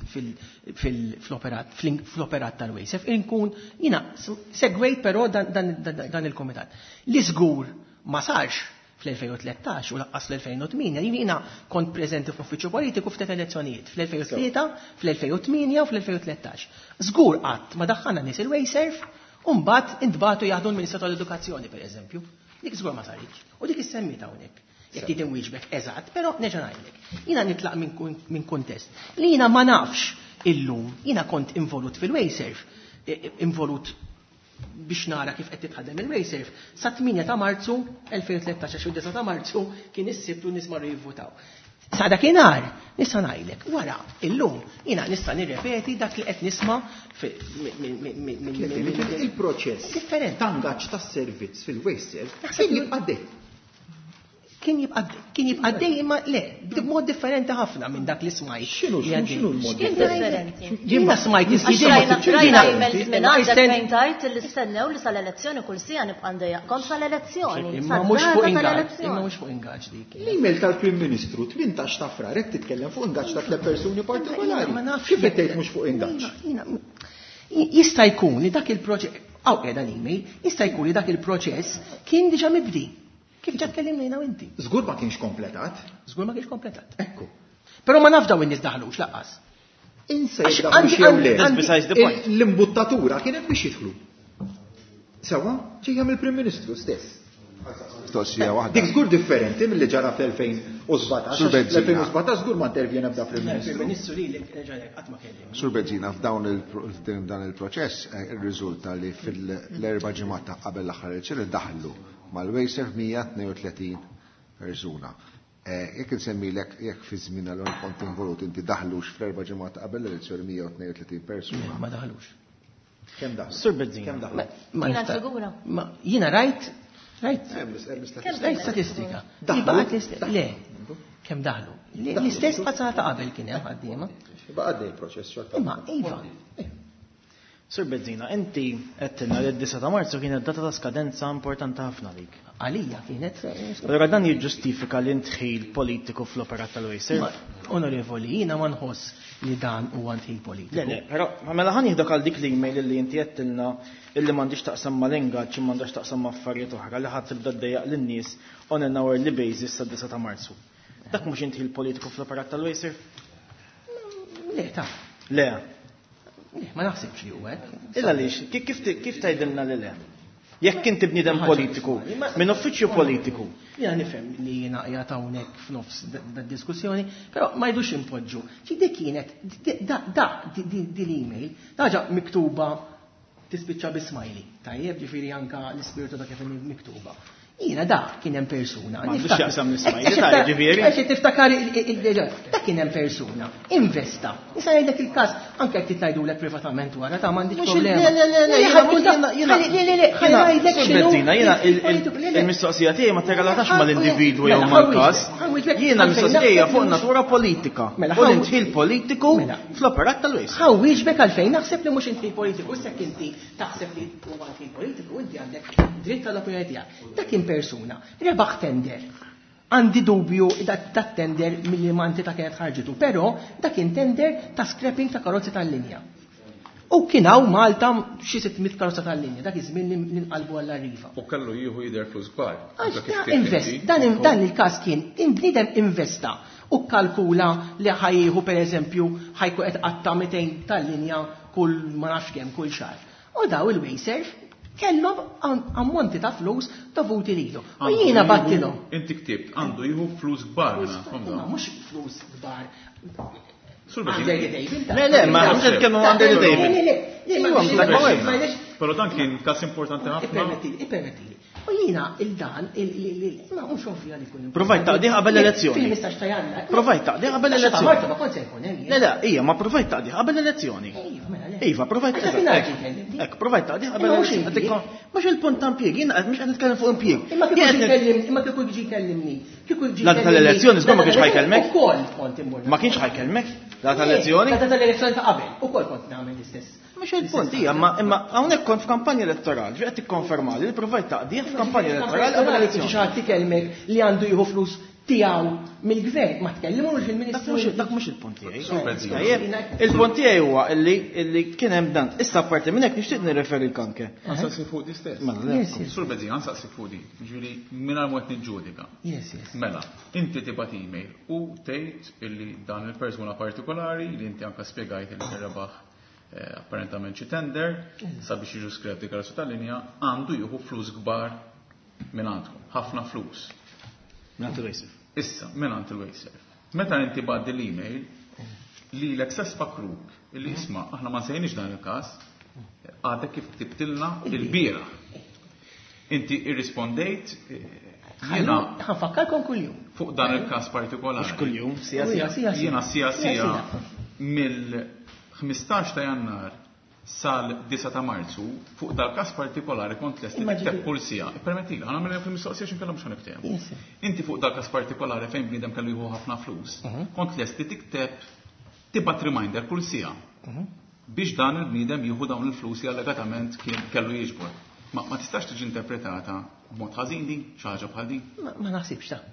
fl-operat tal-Wayserv. Inkun jiena segwejt però dan il-komitat. Li żgur ma sarx fl-elfejn u tlettax u laqqas fl-elfejn u tminja, jiena kont preżenti f'uffiċċju politiku f'tlet elezzjonijiet, fl-elfejn u tlieta, fl-elfejn u tminja u fl-elfejn u tlettax. Żgur qatt ma daħħalna nies il-Wayserv U mbagħad intbagħtu jaħdu l-Ministru tal-Edukazzjoni pereżempju. Dik żgur ma saritx. U dik is-semmita hawnhekk. Jekk titim wieġbek eżatt, però neġa' ngħidlek. Jiena nitlaq minn kuntest li jiena ma nafx illum, jiena kont involut fil-Wayserv, involut biex nara kif qed titħaddem il-Wayserv. Sa tminja ta' Marzu elfejn u tlettax u disa ta' Marzu kien is-sibt u nies marru jivvutaw. Sa dakinhar nista' ngħidlek, wara illum jiena nista' nirrepeti dak li qed nisma' il-proċess differenti. Tangaġġ tas-servizz fil-Wayserv kien jibqa' dej. Kien jibqa' dej imma le, b'mod differenti ħafna minn dak li smajt. X'inhu x'inhu l-mod differenti? Jiena smajt Rajna emails minn għandek fejn tajt li stennew li sal-elezzjoni kull sija nibqa' ndejjaqkom sal-elezzjoni. Imma mhux fuq ingaġġ, imma mhux fuq ingaġġ dik. L-email tal-Prim Ministru tmintax ta' frar hekk titkellem fuq ingaġġ ta' tliet persuni partikolari. Kif qed tgħid mhux fuq ingaġġ? Jista' jkun li dak il-proċess, aw qiegħda l-email, jista' jkun li dak il-proċess kien diġà mibdi. Kif ġa tkellimna jiena u inti? Żgur ma kienx kompletat. Żgur ma kienx kompletat. Ekku. Però ma nafdaw in-nies daħlux laqqas. Insa jiddaħlux jew le. L-imbuttatura kienet biex jidħlu. Sewa, ġejja mill-Prim Ministru stess. Mistoqsija waħda. Dik żgur differenti milli ġara fl-elfejn u sbatax. Fl-elfejn u sbatax żgur ma intervjena b'da Prim Ministru. Ministru li qatt ma kellim. Sur Bezzina, f'dawn il-proċess ir-riżulta li fil-erba' ġimgħat qabel l-aħħar elezzjoni daħlu mal-Wayserv mija tnejn u tletin persuna. Jekk insemmilek jekk fi żmien għal kont involut inti daħlux fl-erba' ġimgħat qabel l-elezzjoni mija tnejn u tletin persuna. Ma daħlux. Kemm daħlu? Sur Bezzina. Kemm daħlu? Jiena figura. Jiena rajt rajt rajt statistika. Daħlu? Le. Kemm daħlu? L-istess qazzata qabel kien hemm ħaddiema. Baqa' għaddej il-proċess xorta. Imma iva. Sur Bezzina, inti għettilna li d-disa ta' Marzu kienet data ta' skadenza importanti ħafna dik. Għalija kienet. Allora dan jiġġustifika l-intħil politiku fl-operat tal-Wayserv. Onorevoli, jiena ma nħoss li dan huwa ntħil politiku. Le, le, però mela ħan jieħdok għal dik l-email li inti għettilna illi m'għandix taqsam mal-ingaġġ imma m'għandix taqsam ma' affarijiet oħra li ħadd tibda ddejjaq lin-nies on an hourly basis sad-disa ta' Marzu. Dak mhux intħil politiku fl-operat tal-Wayserv? Le, ta' Le. Ma naħsibx li huwa hekk. Illa lix, kif tgħidilna li le? Jekk inti bniedem politiku, minn uffiċċju politiku. Jiena nifhem li jiena qiegħed hawnhekk f'nofs tad-diskussjoni, però ma jdux impoġġu. Ġi dik kienet da din l-email ħaġa miktuba tispiċċa bi smiley. Tajjeb ġifieri anke l-ispirtu ta' kif miktuba. Jiena da kien hemm persuna. M'għandux jaqsam l-ismajli ta' ġifieri. Għax tiftakar il-deġa. Da kien hemm persuna. Investa. Issa ngħidlek il-każ anke jekk titgħidulek privatament wara ta' m'għandix problema. Le, le, le, jiena il-mistoqsija tiegħi ma teralatax mal-individwu jew mal-każ. Jiena l-mistoqsija fuq natura politika. U l-intħil politiku fl-operat tal-Wayserv. Ħaw wieġbek għalfejn naħseb li mhux intħil politiku, issa inti taħseb li huwa intħil politiku, inti għandek dritt tal-opinjoni tiegħek. Dak kien persuna, rebaħ tender. Għandi dubju dat tender mill-limanti ta' kienet ħarġitu, però dak kien tender ta' scrapping ta' karozzi tal-linja. U kienaw Malta xi sitt-mit karozza tal-linja, dak iż-żmien li nqalbu għall-arriva. U kellu jieħu jidher flus kbar. Invest, dan il-każ kien bniedem investa u kalkula li ħajjieħu pereżempju ħajku qed qatta mitejn tal-linja kull ma nafx kemm kull xahar. U daw il-Wayserv kellhom ammonti ta' flus dovuti lilu. U jiena battilhom. Inti ktibt għandu jieħu flus kbar. Mhux flus kbar. Le, le, ma għamġa tkellmu għandek David. Però dan kien każ importanti ħafna. Ippermettili. U jiena il-dan, ma mhux ovvja li kun. Provajt taqdi qabel elezzjoni. fil-ħmistax ta' jannar. Provajt taqdi qabel elezzjoni. Marta ma kontx jkun hemm. Le, le, hija ma provajt taqdi qabel elezzjoni. Iva, provajt taqdi. Ek, provajt taqdi qabel elezzjoni. Mhux il-punt ta' impjieg, jiena mhux qed nitkellem fuq impjieg. Imma kieku jkellim, imma kieku jiġi jkellimni. La tal-elezzjoni żgur ma kienx ħajkellmek. Ukoll kont immur. Ma kienx ħajkellmek? La tal-elezzjoni? La tal-elezzjoni ta' qabel. Ukoll kont nagħmel l-istess. Mhux il-punt hija, imma hawnhekk kont f'kampanja elettorali, qed tikkonferma li l-provajt taqdi f'kampanja elettorali qabel elezzjoni. Xi ħadd ikellmek li għandu jieħu flus tiegħu mill-gvern ma tkellimux il-Ministru. Dak mhux il-punt tiegħi. Il-punt tiegħi huwa li kien hemm dan. Issa apparti minn hekk nixtieq nirreferi l-kanke. Ansaqsi fuq di stess. Sur Bezzin, ansaqsi fuq di. Ġifieri mingħajr mod niġġudika. Mela, inti tibgħat email u tgħid illi dan il-persuna partikolari li inti anke spjegajt li rebaħ apparentament xi tender sabiex jiġu skrev dikarazzjoni tal-linja għandu jieħu flus kbar minn għandkom, ħafna flus. Minn il-Wayserv. Issa, minn għand il-Wayserv. Meta inti baddi l-email li l-Access Pakruk li isma' aħna ma nsejniex dan il-każ, għadek kif ktibtilna il-bira. Inti irrispondejt jiena ħanfakkarkom kuljum. Fuq dan il-każ partikolari. Mhux kuljum, sija sija. Jiena sija sija mill-ħmistax ta' Jannar sal-disa ta' Marzu fuq dal-każ partikolari kont lest tikteb kull sija. Permettila, ħana mill fil-mistoqsija x'inkellem x'għan nikteb. Inti fuq dal-każ partikolari fejn bniedem kellu jieħu ħafna flus, kont lest tikteb tibgħat reminder kull sija biex dan il-bniedem jieħu dawn il-flus li allegatament kellu jiġbor. Ma tistax tiġi interpretata b'mod ħażin din, xi ħaġa bħal din? Ma naħsibx ta'.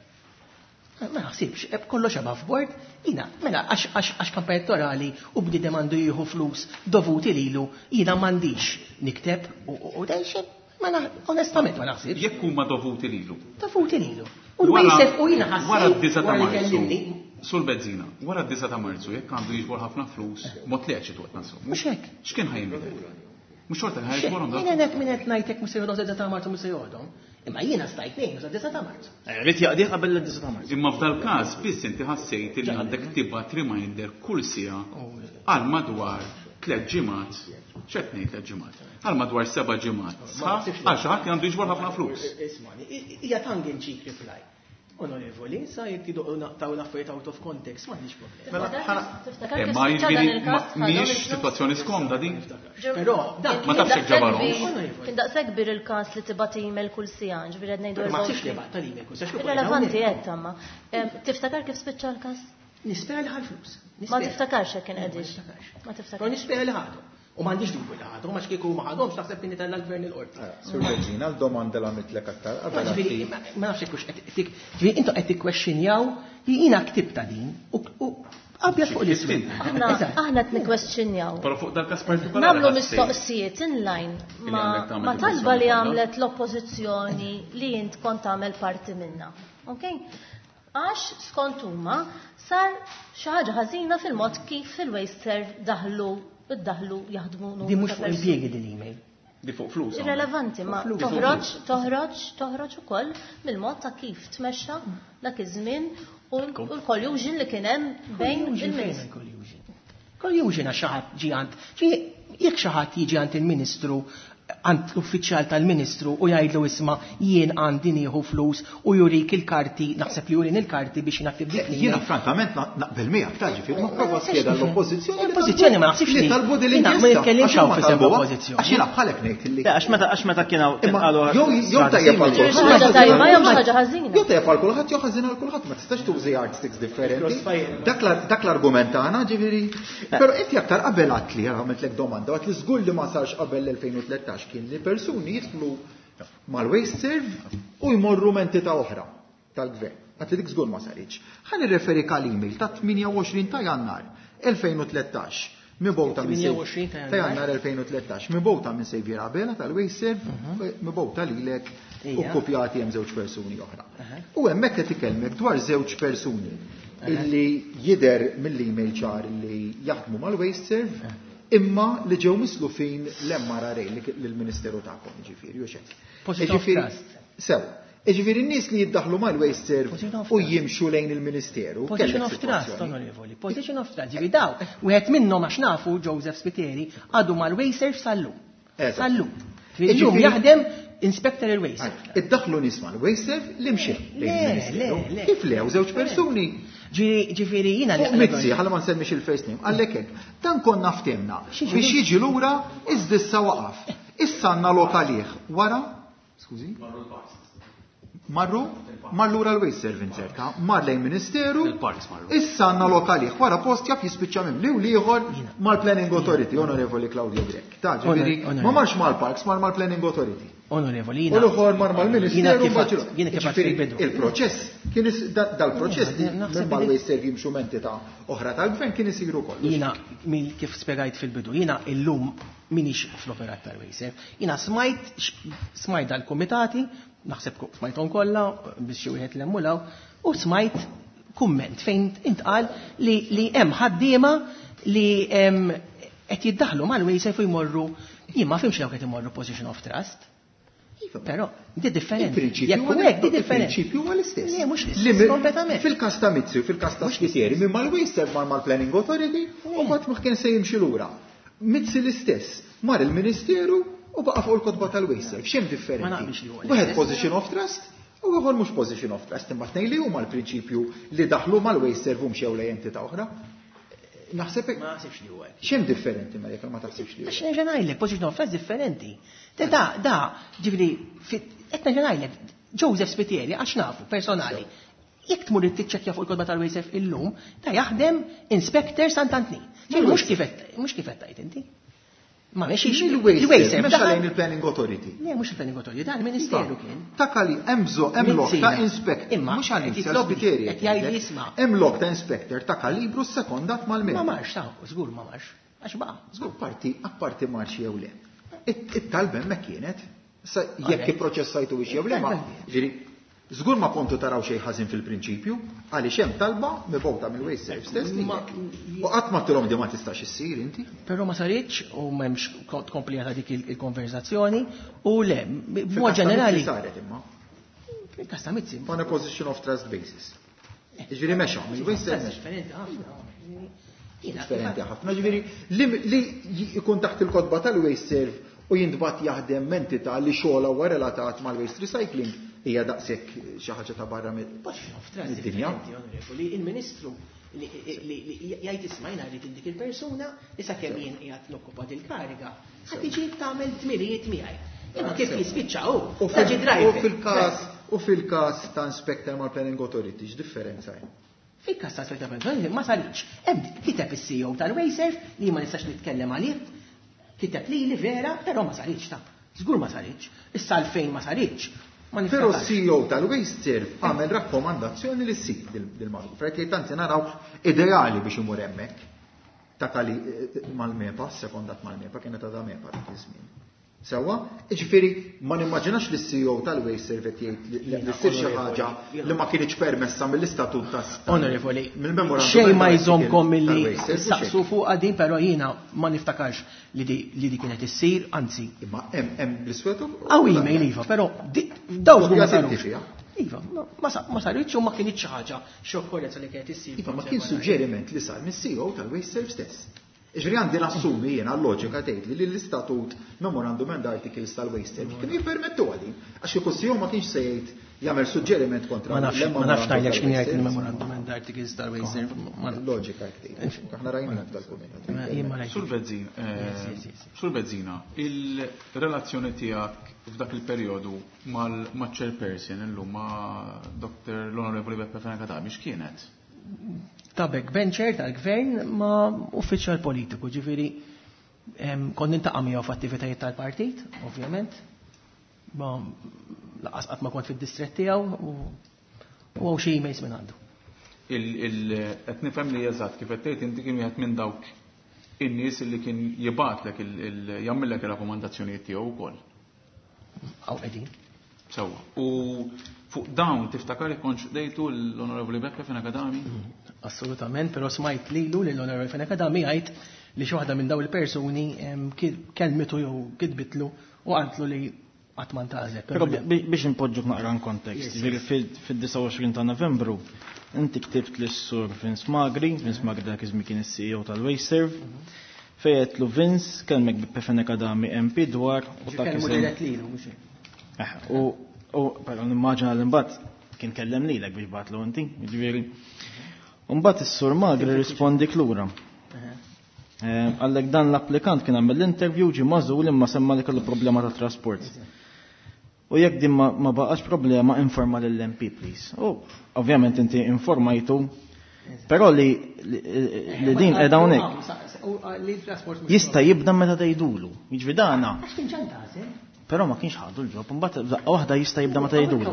Ma naħsibx, kollox hemm f'bord, jiena mela għax kampanja elettorali u bniedem għandu jieħu flus dovuti lilu, jiena m'għandix nikteb u dejjem ma onestament ma naħsibx. Jekk huma dovuti lilu. Dovuti lilu. U l-Wayserv u jiena ħassib. Wara d-disa ta' Marzu. Sul bezzina, wara d-disa ta' Marzu, jekk għandu jiġbor ħafna flus, mod leċitu qed nasu. Mhux hekk. X'kien ħajinbidel? Mhux xorta ħajġborhom dak. Jien hekk min qed ngħidlek mhux se jgħodhom d-disa ta' Marzu mhux se jgħodhom. Imma jiena stajt ngħid sa d-disa ta' Marzu. Rrid jaqdi qabel d-disa ta' Marzu. Imma f'dal każ biss inti ħassejt li għandek tibgħat reminder kull sija għal madwar tliet ġimgħat. X'qed ngħid tliet ġimgħat? Għal madwar seba' ġimgħat. Għal xi ħadd għandu jiġbor ħafna flus. Ismani, hija tongue in cheek reply. Onorevoli, sa jek tidu taw l-affarijiet out of context, ma nix problema. Ma jiġifieri mhijiex sitwazzjoni skomda din. Però ma tafx hekk ġabarhom. Kien daqshekk kbir il-każ li tibgħat email kull sija, ġifieri qed ngħidu ma tafx li baqta l-email kull sija. Irrelevanti qed tamma. Tiftakar kif spiċċa l-każ? Nispera li ħal-flus. Ma tiftakarx hekk kien qegħdix. Ma tiftakarx. Nispera li ħadu. U m'għandix dubu li ħadu, ma xkieku ma ħadhomx taħseb kien itella l-gvern il-qorti. Sur Beġina, l-domanda l għamitlek aktar. Ma nafx hekk qed ġifieri intu qed tikkwexxinjaw li jiena ktibta din u abjad fuq l-iswed. Aħna aħna qed nikkwexxinjaw. Però fuq dal-każ partikolari. Nagħmlu mistoqsijiet inline ma talba li għamlet l-oppożizzjoni li int kont tagħmel parti minnha. Okej? Għax skont huma sar xi ħaġa ħażina fil-mod kif il-Wayserv daħlu iddaħlu jaħdmu numru. Di mhux fuq il-pjegi din email. Di fuq flus. Irrelevanti, ma toħroġ toħroġ toħroġ ukoll mill-mod ta' kif tmexxa dak iż-żmien u l-collusion li kien hemm bejn il-Ministru. Collusion għax xi ħadd ġi għand, jekk xi ħadd jiġi għand il-Ministru għand l-uffiċjal tal-Ministru u jgħidlu isma' jien għandi nieħu flus u jurik il-karti, naħseb li jurin il-karti biex naktib dik. Jiena frankament naqbel miegħek taġifieri ma prova skieda l-oppożizzjoni. L-oppożizzjoni ma naħsibx li talbu din il-ġesta. Ma nitkellimx hawn fisem l-oppożizzjoni. Għax jiena bħalek ngħid illi. Għax meta għax meta kienu qalu jew tajjeb għal kulħadd. Ħaġa tajba jew ħaġa ħażina. Jew tajjeb għal kulħadd jew ħażin għal kulħadd, ma tistax tużi yardsticks differenti. Dak l-argument tagħna ġifieri. Però inti aktar qabel għadt li għamiltlek domanda għadt li żgur li ma sarx qabel l-elfejn u tlettax kien li persuni jitlu mal-Wayserv u jmorru mentita oħra tal-gvern. Għat li dik żgur ma saritx. Ħalli referi kal-email ta' tminja u għoxrin ta' Jannar elfejn u tlettax. Mibgħuta minn ta' Jannar elfejn u tlettax. Mibgħuta minn Sejvier Abela tal-Wayserv, mibgħuta lilek u kopjati hemm żewġ persuni oħra. U hemmhekk qed ikellmek dwar żewġ persuni illi jidher mill-email ċar li jaħdmu mal-Wayserv imma li ġew mislu fin l-M R R A l-Ministeru tagħkom ġifieri u xek. Ġifieri sew. Ġifieri n-nies li jiddaħlu mal-Wayserv u jimxu lejn il-Ministeru. Position of trust, onorevoli. Position of trust. Ġifieri daw, wieħed minnhom għax nafu Joseph Spiteri għadu mal-Wayserv sallu. Sallu. Illum jaħdem inspector il-Wayserv. Iddaħlu nies mal-Wayserv li mxi lejn il-Ministeru. Kif lew żewġ persuni? Ġifieri jiena li Mizzi, ħalla ma nsemmix il-first name, għallek hekk. Dan konna ftemna biex jiġi lura iżda issa waqaf. Issa għandna lokalih wara, skużi? Marru? Marlura l-Wayserv inserta, mar lejn Ministeru, issa għandna lokalih wara post jaf jispiċċa minn li u liħor mal-Planning Authority, Onorevoli Claudio Grek. Ta' ġifieri, ma marx mal-Parks, mar mal-Planning Authority. Onorevoli, U l-uħor mar mal-Ministeru il-proċess. Il-proċess, kien dal-proċess minn mal-Wayserv jimxu mentita oħra tal-gvern kien isiru kollu. Jina, kif spiegajt fil-bidu, jina illum minix fl-operat tal-Wayserv. Jina smajt, smajt dal-komitati, naħseb smajton kollha biex xi wieħed l-emmulaw, u smajt kumment fejn intqal li hemm ħaddiema li qed jiddaħlu mal-wejsef u jmorru, jien ma fimx dawk qed imorru position of trust. Però di differenti. Jekk hekk di differenti. Il-prinċipju huwa l-istess. Le mhux l-istess kompletament. Fil-każ ta' Mizzi u fil-każ ta' Xkitieri minn mal-Wejser mar mal-Planning Authority u mbagħad ma kien se jimxi lura. Mizzi l-istess mar il-Ministeru u baqa' fuq il-kotba tal-Wejser. X'hemm differenti? Ma naqbilx li huwa Wieħed position of trust u ieħor mhux position of trust. Imma tnejn li huma l-prinċipju li daħlu mal-Wejser hum xew lejn entità oħra. Naħseb ma naħsibx li huwa. X'hemm differenti ma jekk ma taħsibx li huwa. Għax nerġa' ngħidlek position of trust differenti. Da da ġifri qed nerġa' ngħidlek Joseph Spitieri għax nafu personali. Jekk tmur titċekkja fuq il-kodba tal-Wejsef illum, ta' jaħdem inspector santantni. Mhux kif mhux kif qed tgħid inti. Ma mexiex il-Wejsef mhux lejn il-Planning Authority. Le mhux il-Planning Authority, dan il-Ministeru kien. Ta' kali hemm bżonn hemm lok ta' inspector. Mhux għal Spitieri. Qed jgħid jisma'. Hemm lok ta' inspector ta' kalibru sekondat mal-minn. Ma marx ta' żgur ma marx. Għax baqa'. Żgur parti apparti marx jew le. It-talba hemmhekk kienet. Sa jekk ipproċessajtu biex jew le ma ġieri żgur ma kontu taraw xejn ħażin fil-prinċipju għaliex hemm talba mibgħuta mill-Wejsef stess. U qatt ma tilhom di ma tistax issir inti. Però ma saritx u m'hemmx komplijata dik il-konverzazzjoni u le b'mod ġenerali. Saret imma. Fil-każ ta' Mizzi. On a position of trust basis. Ġifieri mexa mill-Wejsef. Differenti ħafna. Differenti ħafna. Ġifieri li jkun taħt il-kodba tal-Wejsef u jindbat jaħdem mentita li xogħla huwa relatat mal-waste recycling hija daqshekk xi ħaġa ta' barra mid-dinja. Il-Ministru li jgħid ismajna rrid dik il-persuna li sakemm jien qiegħed nokkupa il-kariga ħadd tiġi tagħmel tmirijiet miegħi. Imma kif jispiċċaw u taġi driver. U fil-każ u fil-każ ta' inspector mal-Planning Authority x'differenza hemm? Fil-każ ta' inspector mal-Planning ma saritx. Hemm kiteb is-C E O tal-Wejsef li ma nistax nitkellem għalih. Kiteb li li vera, però ma saritx ta' żgur ma saritx. Issa l-fejn ma saritx. Però C E O tal-Wejsef għamel rakkomandazzjoni li ssir dil-magħruf. Rajt li tanti naraw ideali biex imur hemmhekk. Ta' kali mal-mepa, sekondat mal-mepa, kienet għadha mepa dak iż-żmien. Sewwa, jiġifieri ma nimmaġinax li C E O tal-Wejsef qed jgħid li ssir xi ħaġa li ma kienx permessa mill-istatut ta' Onorevoli, mill-memorandum. Xejn ma jżommkom milli saqsu fuq din, però jiena ma niftakarx li di kienet issir, anzi. Imma hemm bl-iswetu? Aw email iva, però daw ma sarux. Iva, ma saritx u ma kienx xi ħaġa xi okkorrenza li kienet issir. Iva, ma kien suġġeriment li sar mis-C E O tal-Wejsef stess. Iġri għandi nassumi jena l-loġika tgħidli li l-istatut memorandum and articles tal-Wejsef kien jippermettu għali. Għax il-Kussiju ma kienx se jgħid jagħmel suġġeriment kontra. Ma nafx ngħidlek x'kien jgħid il-memorandum and articles tal-Wejsef. Loġika tgħid. Aħna rajna tal-kumitat. Sur Bezzina, Sur Bezzina, il-relazzjoni tiegħek f'dak il-perjodu mal-chairperson illum ma' Doktor l-Onorevoli Beppe Fenekadami x'kienet? Ta' backbencher tal-gvern ma' uffiċjal politiku, ġifiri konni intaqa' miegħu f'attivitajiet tal-partit, ovvjament. Ma laqas qatt ma kont fid-distrett tiegħu u hawn xi emails minn għandu. Qed nifhem li eżatt kif qed tgħid inti kien wieħed minn dawk in-nies li kien jibgħatlek jagħmellek ir-rakkomandazzjonijiet tiegħu wkoll. Hawn qegħdin. Sewwa. U fuq dawn tiftakar ikonx dejtu l-Onorevoli Beppe Fenekadami? Assolutament, però smajt lilu li l-Onorevoli Fenekadami għajt li xi waħda minn daw il-persuni kelmitu jew kitbitlu u għantlu li qatt ma ntażel. Però biex inpoġġuk naqra kontekst, fid-disa' għoxrin ta' Novembru inti ktibt lis-sur Vince Magri, Vince Magri dak iż-żmien kien is-C E O tal-Wejsef, fejn lu Vince kelmek Beppe Fenekadami M P dwar u dak iż-żmien. U però nimmaġina li mbagħad kien kellem lilek biex bagħtlu inti, jiġifieri. U mbagħad is-sur Magri rispondik lura. Għallek dan l-applikant kien għamel l-interview ġi mażul imma semma li kellu problema ta' trasport. U jekk din ma baqax problema informa lill-M P please. U ovvjament inti informajtu, però li din qiegħda hawnhekk jista' jibda meta tgħidulu. Jiġri dana. Però ma kienx ħadu l-ġob, mbagħad daqqa waħda jista' jibda ma tgħidulu.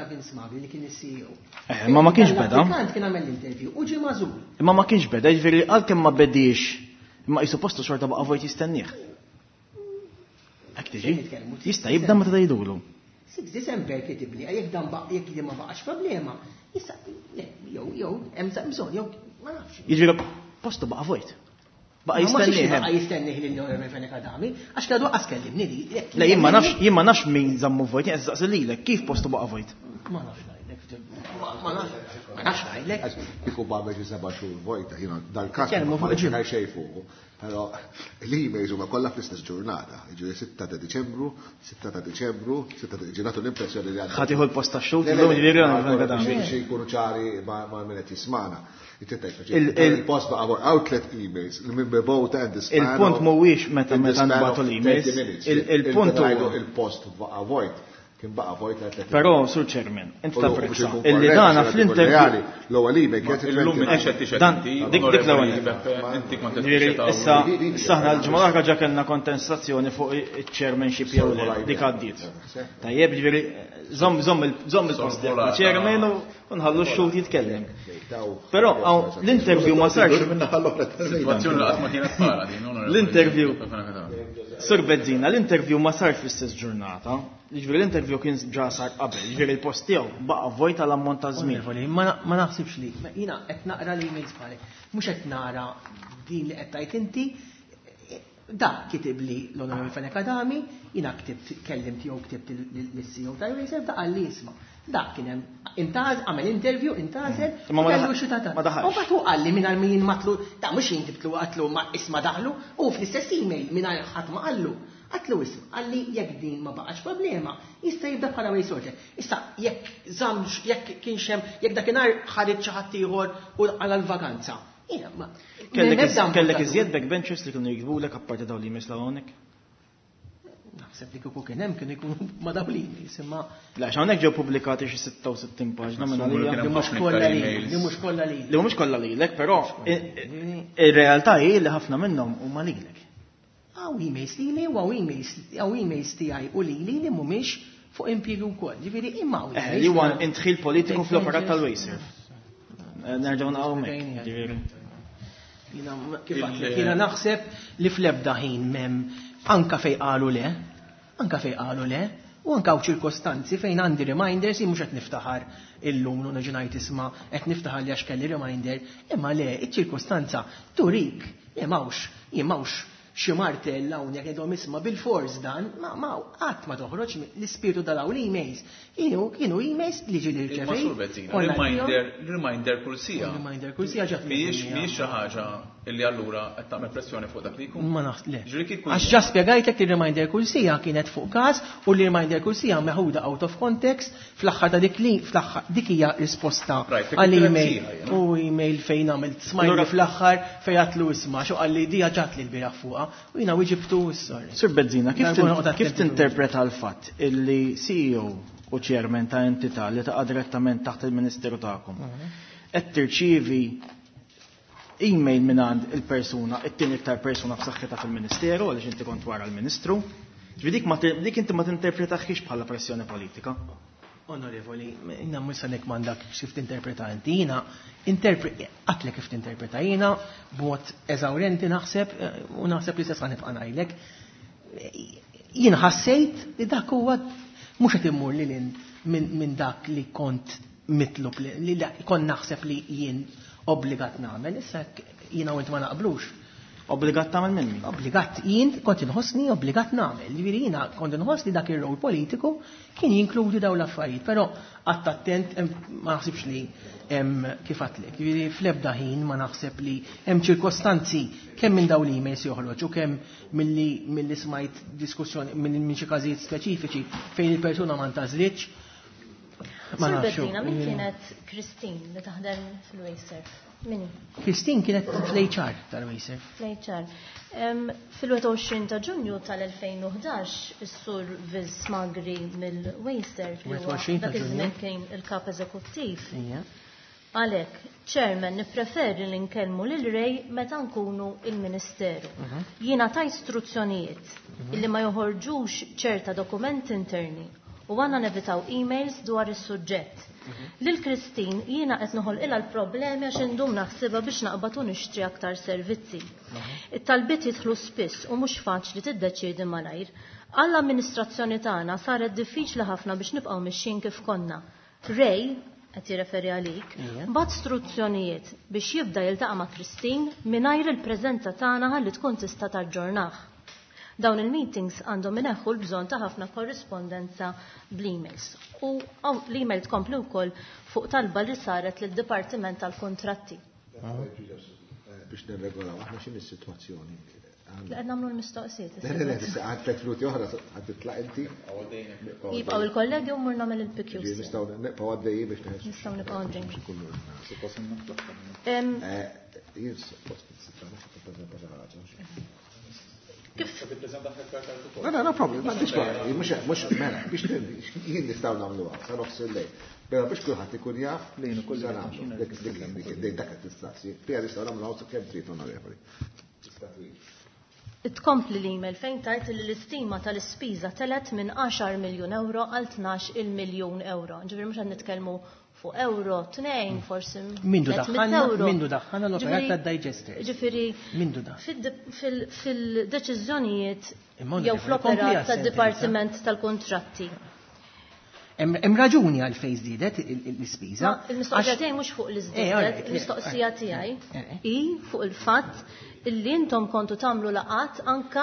Ma ma kienx beda. Imma ma kienx beda, jiġifieri għalkemm ma bedix, imma qisu postu xorta baqa' vojt jistennih. Hekk tiġi? Jista' jibda ma tgħidulu. Six December kitibli, jekk dan jekk ma baqax problema, issa jew jew hemm bżonn jew ma nafx. Jiġifieri postu baqa' vojt. Baqa jistenniħ. Baqa jistenniħ l-Onorevoli Fenekadami, għax kadu qas kellimni li. Le, jien ma nafx, jien ma nafx min żammu vojt, jien żaqs lilek, kif postu baqa' vojt? Ma nafx ngħidlek. Ma nafx ngħidlek. Kiku babel xi seba' xhur vojta, jiena dal-każ ma ġimgħa xejn fuq. Però l-emails huma kollha fl-istess ġurnata, jiġri sitta ta' Diċembru, sitta ta' Diċembru, sitta ta' ġurnata l-impressjoni li għandha. Ħadd ieħu l-post tax-xogħol, illum jiġri xi jkunu ċari ma' min qed jismana. Il-post baqa' outlet emails li minn bebota and the il-punt mhuwiex meta meta nbagħtu l-emails. Il-punt il-post baqa' vojt. Kien baqa' vojt għal Però, Sur Chairman, inti tapprezza illi dana fl-intervju l-ewwel email kienet illum qed dan dik dik l-ewwel. Inti kont Issa issa aħna l-ġimgħa l-oħra ġa kellna kontestazzjoni fuq iċ-chairmanship jew le dik għaddiet. Tajjeb, ġifieri żomm żomm il-post chairman u nħallu x-xogħol jitkellem. Però l-intervju ma sarx Situazzjoni li qatt ma kienet bħala din. L-interview Sur Bezzina, l-interview ma sar fl-istess ġurnata, ġifieri l-interview kien ġa sar qabel, ġifieri l-post tiegħu baqa' vojt għal ammont ta' żmien. Ma naħsibx li, jiena qed naqra l-emails bħalek, mhux qed nara din li qed tgħid inti, da kitib li l-Onorevoli Fenekadami, jiena ktibt kellimt jew ktibt lis-C E O tal-Racer da qal li isma'. Da kien hemm intaż għamel interview intażel kellu xi tata. Ma daħalx. U batu qal li mingħajr min matlu, da mhux jintibtlu qatlu ma isma' daħlu u fl-istess email mingħajr ħadd ma qallu. Qatlu isma' qal li jekk din ma baqax problema, jista' jibda bħala way sorter. Issa jekk żammx jekk kienx hemm jekk dakinhar ħareġ xi ħadd ieħor u għal l-vakanza. Kellek iżjed backbenchers li kienu jgħidulek apparti dawn li jmisla hawnhekk? Naħseb li kieku kien hemm kienu jkunu ma dawn li imma. Le hawnhekk ġew pubblikati xi sitta u sittin paġna minn għalija li mhux kollha li li mhux kollha li. Li mhux kollha lilek, però ir-realtà hi li ħafna minnhom huma lilek. Għaw emails li li għaw emails għaw emails tiegħi u li li li mhumiex fuq impjiegu wkoll. Ġifieri imma li huwa intħil politiku fl-operat tal-Waser. Nerġgħu naqgħu hekk, ġifieri. Jiena naħseb li fl-ebda ħin m'hemm anka fejn qalu le, anka fejn qalu le, u anka hawn ċirkostanzi fejn għandi reminders mhux qed niftaħar illum u neġi ngħid isma' qed niftaħar li għax kelli reminder, imma le iċ-ċirkostanza turik li m'hawnx jien m'hawnx xi martell hawnhekk qegħdhom isma' bil-fors dan ma ma qatt ma toħroġ l-ispirtu tal-hawn emails. Kienu kienu emails li ġieli rċevej. Reminder, reminder kull sija. Reminder kull sija ġat. Mhijiex mhijiex xi ħaġa illi allura qed tagħmel pressjoni fuq dak li jkun. Ma naħseb le. Għax ġa spjegajtek li reminder kull sija kienet fuq każ u li reminder kull sija meħuda out of context fl-aħħar ta' dik li fl-aħħar dik hija risposta għall-email u email fejn għamilt smajli fl-aħħar fejn għatlu isma' xo qal li dija ġat li l-bieraħ fuqha u jiena wieġibtu s-sorry. Sur Bezzina, kif tinterpreta l-fatt illi C E O u chairman ta' entità li taqa' direttament taħt il-Ministeru tagħkom qed tirċievi email minn għand il-persuna, it-tieni iktar persuna f'saħħitha fil-Ministeru għaliex inti kont wara l-Ministru. Ġifieri dik inti ma tinterpretaħx bħala pressjoni politika. Onorevoli, jiena mhux se nikmandak kif tinterpreta inti, jiena qatlek kif tinterpreta jiena b'mod eżawrenti naħseb u naħseb li se sa nibqa' ngħidlek. Jien ħassejt li dak huwa mhux qed immur lil minn dak li kont mitlob li kont naħseb li jien obbligat nagħmel, issa jiena u inti ma naqblux. Obbligat tagħmel minni? Obbligat jien kont inħossni obbligat nagħmel. Jiġifieri jiena kont inħoss li dak ir-rol politiku kien jinkludi dawn l-affarijiet, però qatt attent ma naħsibx li hemm kif għatlek. Jiġifieri fl-ebda ħin ma naħseb li hemm ċirkostanzi kemm minn dawn l-emails joħroġ u kemm milli milli smajt diskussjoni minn xi każijiet speċifiċi fejn il-persuna ma ntażlitx. Ma nafx. Min kienet Christine li taħdem fil-Waser? Min? Christine kienet fl-H R tal-Waser. Fl-H R. fil-ewwel għoxrin ta' Ġunju tal-elfejn u ħdax is-sur Viz Magri mill-Waser dak iż-żmien kien il-kap eżekuttiv. Għalhekk, chairman nippreferi li nkellmu lil Rej meta nkunu il-Ministeru. Jiena ta' istruzzjonijiet illi ma joħorġux ċerta dokumenti interni u għanna nevitaw emails dwar is-suġġett. Lil Kristin jiena qed noħolqilha l-problemi għax indum naħsibha biex naqbad u nixtri aktar servizzi. It-talbiet jidħlu spiss u mhux faċli tiddeċiedi malajr. Għall-amministrazzjoni tagħna saret diffiċli ħafna biex nibqgħu mixjin kif konna. Rej qed jirreferi għalik, mbagħad struzzjonijiet biex jibda jiltaqa' ma' Kristin mingħajr il-preżenza tagħna ħalli tkun tista' taġġornah. Dawn il-meetings għandhom ineħħu l-bżonn ta' ħafna korrispondenza bl-emails. U l-email tkompli wkoll fuq talba li saret lid-Dipartiment tal-Kontratti. Biex nirregolaw, aħna x'in is-sitwazzjoni? Qed nagħmlu l-mistoqsijiet. Le, le, le, għad tliet minuti oħra għad titlaq inti. Jibqgħu il-kollegi u mmur nagħmel il-P Q C. Nistgħu nibqgħu għaddejji biex neħsu. Nistgħu nibqgħu għaddejji. No, no, no problem, ma biex għarri, mux, mela, biex jien nistaw namlu għal, sa nofs il-lej. Bera biex kullħat ikun jaf, lejn u kull għanamlu, dik dak t-istaqsi, fija nistaw namlu għal, kem trit onorevoli. Tkompli l-email fejn tajt li l-istima tal-ispiża telet minn għaxar miljun euro għal tnax il-miljun euro. Ġifieri mhux qed nitkellmu fuq euro, tnejn forsi. Mindu daħħalna, mindu daħħalna l-operat tad-digester. Ġifieri mindu da. Fil-deċiżjonijiet jew fl-operat tad-Dipartiment tal-Kontratti. Hemm raġuni għal fejn żdiedet l-ispiża. Il-mistoqsija tiegħi mhux fuq l-iżdiedet, il-mistoqsija tiegħi hi fuq il-fatt illi intom kontu tagħmlu laqat anka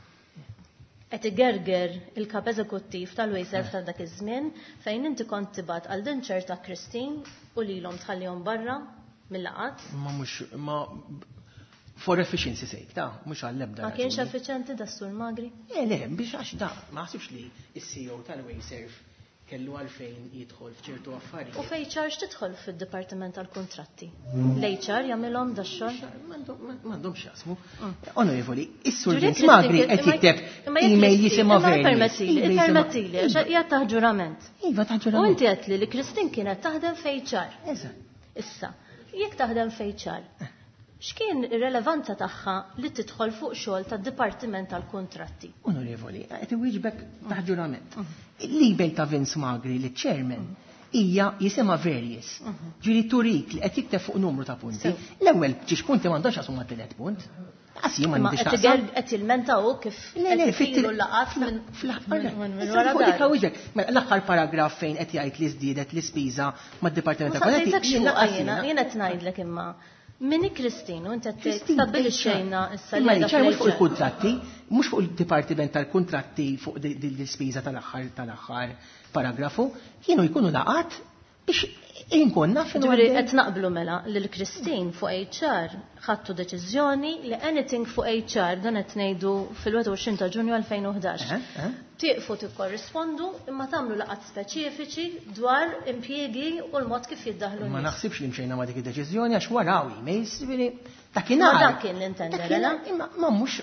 qed igerger il-kap eżekuttiv tal-Wayserf ta' dak iż-żmien fejn inti kont tibgħat għal din ċerta Kristin u lilhom tħallihom barra mill-laqat. Ma mhux ma for efficiency sake, ta' mhux għall-ebda. Ma kienx effiċjenti da' Sur Magri? Eh le, biex għax da, ma ħsibx li s-C E O tal-Wayserf kellu għalfejn jidħol f'ċertu affarijiet. U fej ċarġ tidħol fid-Dipartiment tal-Kontratti. L-H R jagħmilhom dax-xogħol? M'għandhomx jasmu. Onorevoli, is-Sur James Magri qed jikteb email jisimha Verni. Permettili, hija ta' ġurament. Iva ta' ġurament. U inti qed li Kristin kienet taħdem f'H R. Eżatt. Issa, jekk taħdem f'H R, x'kien ir-relevanza tagħha li tidħol fuq xogħol tad-Dipartiment tal-Kontratti? Onorevoli, qed iwieġbek ta' ġurament. Il-libel ta' Vince Magri li chairman hija jisimha Various. Ġieli turik li qed jikteb fuq numru ta' punti. L-ewwel ġiex punti m'għandux għasum ma' tielet punt. Qasi ma nidix taqsam. Qed jilmentaw kif qed isiru laqat minn wara dar. L-aħħar paragraf fejn qed jgħid li żdiedet l-ispiża mad-Dipartiment tal-Kontratti. Jiena qed ngħidlek imma Minni Kristin, u inta t-stabili xejna s-salja. Mux fuq il-kontratti, mux fuq il-Dipartiment tal-Kontratti fuq l-ispiża tal-axħar tal-axħar paragrafu, kienu jkunu laqat biex inkonna finu. Ġveri, qed naqblu mela li l-Kristin fuq H R ħattu deċiżjoni li anything fuq H R dan qed ngħidu fil-għishrin ta' Ġunju għalfejn u ħdax. Tieqfu tikkorrispondu imma tagħmlu laqat speċifiċi dwar impjiegi u l-mod kif jiddaħlu. Ma naħsibx li mxejna ma dik id-deċiżjoni għax waraw emails ġifieri dakinhar. Ma dak kien l-intendera. Imma mhux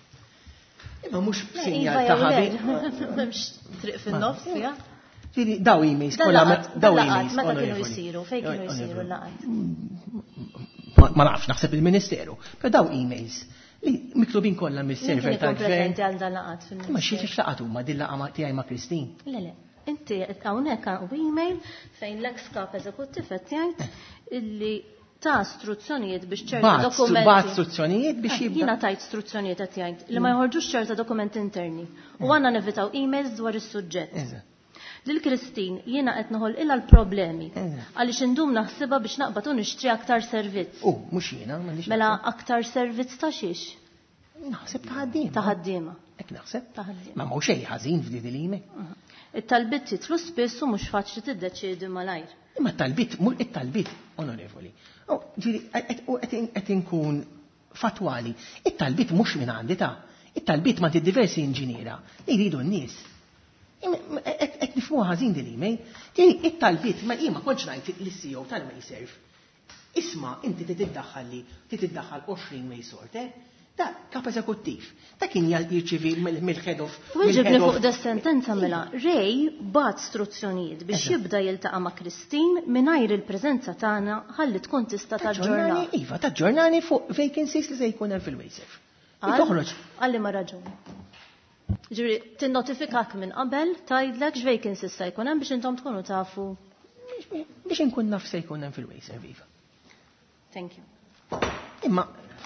imma mhux sinjal ta' ħabi. M'hemmx triq fin-nofs fiha. Ġieli daw emails kollha daw emails. Meta kienu jsiru, fejn kienu jsiru l-laqat? Ma nafx naħseb il-Ministeru, però daw emails li miktubin kollha mis-server tal-gvern. Għal dan laqat fil-Ministeru. Ma xi laqat huma din laqgħa tiegħi ma' Kristin. Le le, inti hawnhekk hawn email fejn l-ex kap eżekuttiv qed jgħid illi ta' istruzzjonijiet biex ċerta dokumenti. Ba' istruzzjonijiet biex jibda. Jiena tajt istruzzjonijiet qed jgħid li ma jħorġux ċerta dokumenti interni. U għandna nevitaw emails dwar is-suġġett. Lil Kristin jiena qed noħol ilha l-problemi għaliex indum naħsibha biex naqbad u nixtri aktar servizz. Oh, mhux jiena m'għandix. Mela aktar servizz ta' xiex? Naħseb ta' ħaddiema. Ta' ħaddiema. Hekk naħseb. Ta' ħaddiema. Ma mhux xejn ħażin f'din il-email. It-talbit titlu spiss u mhux faċli tiddeċiedi malajr. Imma t-talbit, mur it-talbit, onorevoli. Oh, ġieli qed inkun fatwali. It-talbit mhux minn għandi ta' it-talbit ma' diversi inġiniera li jridu n-nies. Et nifmu ħażin din l-email, it-talbit ma jima konċ ngħid l-C E O tal-Wayserf. Isma' inti tiddaħħal li tiddaħħal għoxrin Waysort, da kap eżekuttiv. Da kien jirċivi mill-head of. Wieġibni fuq da sentenza mela, Ray bat struzzjonijiet biex jibda jiltaqa' ma' Kristin mingħajr il-preżenza tagħna ħalli tkun tista' taġġorna. Iva, taġġornani fuq vacancies li se jkun hemm fil-Wayserf. Toħroġ. Għalli ma raġuni. Ġifieri tinnotifikak minn qabel tgħidlek x'vacancies se jkun hemm biex intom tkunu tafu. Biex inkun naf se jkun hemm fil-Wayserf iva. Thank you. Imma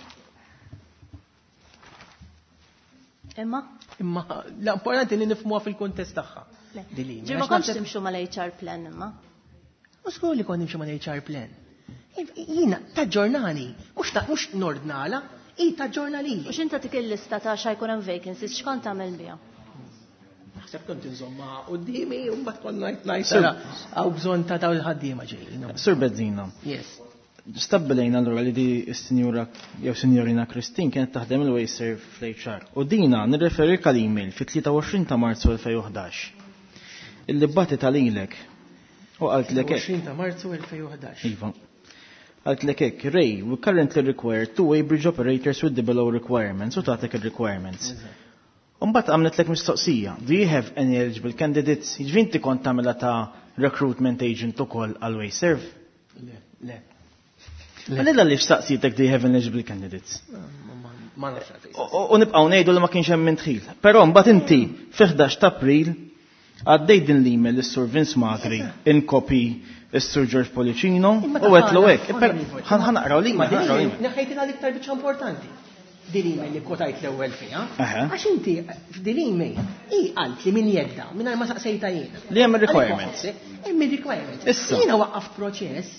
Imma? Imma l-importanti li nifhmuha fil-kuntest tagħha. Ġifieri ma kontx timxu mal-H R plan imma. Żgur li konni nimxi ma' H R plan. Jiena taġġornani, mhux ta' mhux nordnala, i taġġornali. U x'inta dik il-lista ta' xajkun hemm vacancies x'kont tagħmel biha? Naħseb kont inżomma qudiemi u mbagħad kont ngħid ngħid hawn bżonn ta' dawn il-ħaddiema ġejjin. Sur Bezzina. Yes. Stabbilejna allura li di s-sinjura jew sinjorina Kristin kienet taħdem il-Wayser fl-H R. U dina nirreferi kal-email fit-tlieta u għoxrin ta' Marzu elfejn u ħdax. Illi bati tal-ilek u qalt lek għoxrin ta' Marzu elfejn u ħdax. Iva. Qalt lek hekk, Ray, we currently require two-way bridge operators with the below requirements u tagħtek il-requirements. Umbat għamlet lek mistoqsija. Do you have any eligible candidates? Jiġri inti kont tagħmilha ta' recruitment agent ukoll għal Wayserv? Le, le. Għalilla li xtaqsitek do you have any eligible candidates? Ma nafx. U nibqgħu ngħidu li ma kienx hemm intħil. Però mbagħad inti fi ħdax ta' April għaddej din l-email lis-Sur Vince Magri in copy is-Sur George Policino u għetlu hekk. Ħanaqraw l-email. Neħħejtina l-iktar biċċa importanti. Din email li kotajt l-ewwel fiha. Għax inti f'din email i qalt li min jedda mingħajr ma saqsejta jiena. Li hemm ir-requirements. Hemm ir-requirements. Issa. Jiena waqqaf proċess.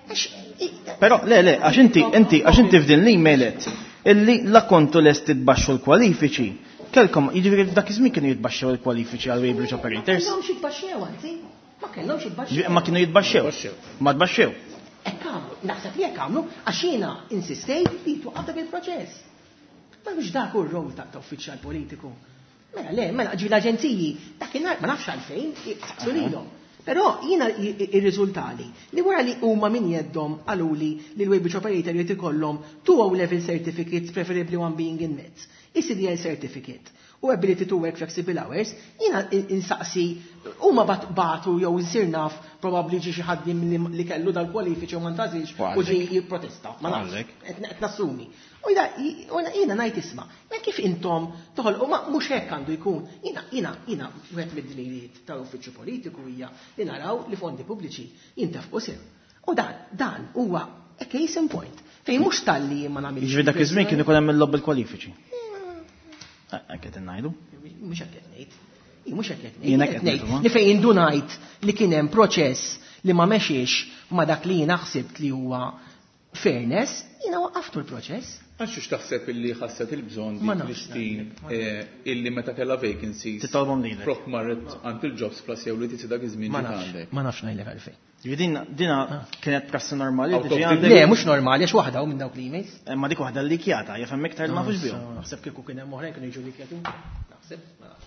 Però le le, għax inti inti għax inti f'din l-email illi la kontu lest titbaxxu l-kwalifiċi. Kelkom, jiġifieri f'dak iż-żmien kienu jitbaxxew il-kwalifiċi għal Weybridge Operators. Ma kellhomx jitbaxxew anzi. Ma kellhomx jitbaxxew. Ma kienu jitbaxxew. Ma tbaxxew. Hekk għamlu, naħseb li hekk għamlu għax jiena insistejt li twaqqaf dak il-proċess. Ma mhux dak hu r-rol ta' uffiċjal politiku. Mela le, mela ġifi l-aġenziji, dakinhar ma nafx għalfejn, saqsu lilhom. Però jiena ir-riżultali li wara li huma min jeddhom għaluli li l-Weybridge Operator jrid ikollhom two O-level certificates preferably one being in Mets, I C D L certificate u ability to work flexible hours, jiena insaqsi huma batu jew insir naf probabbli ġi xi ħaddiem li kellu dal-kwalifiċi u ma ntażilx u ġi jipprotesta. Ma nafx. Qed nassumi. U jiena ngħid isma' ma kif intom toħolqu ma mhux hekk għandu jkun. Jiena jiena jiena wieħed mid-dlieliet tal-uffiċċju politiku hija li naraw li fondi pubbliċi jintefqu sew. U dan dan huwa a case in point fejn mhux talli ma nagħmilx. Jiġri dak iż-żmien kien ikun hemm il-lobb il-kwalifiċi. Għakket n-najdu? Mux għakket nejt. Mux għakket nejt. Li fejn indunajt li kienem proċess li ma meċiex ma dak li jina xsibt li huwa fairness, jina waqqaftu l-proċess. Għaxux taħseb illi ħasset il-bżon di Kristin illi meta kella vacancies. Titolbom li. Prok marret għant il-jobs plus jew li tisi dak iż-żmien ġandek. Ma nafx ngħidlek għalfejn. Dina kienet prassi normali. Le, mhux normali, għax waħda minn dawk l-emails. Ma dik waħda likjata, jafhem iktar ma fux bihom. Naħseb kieku kien hemm oħrajn kienu jiġu likjatu. Naħseb.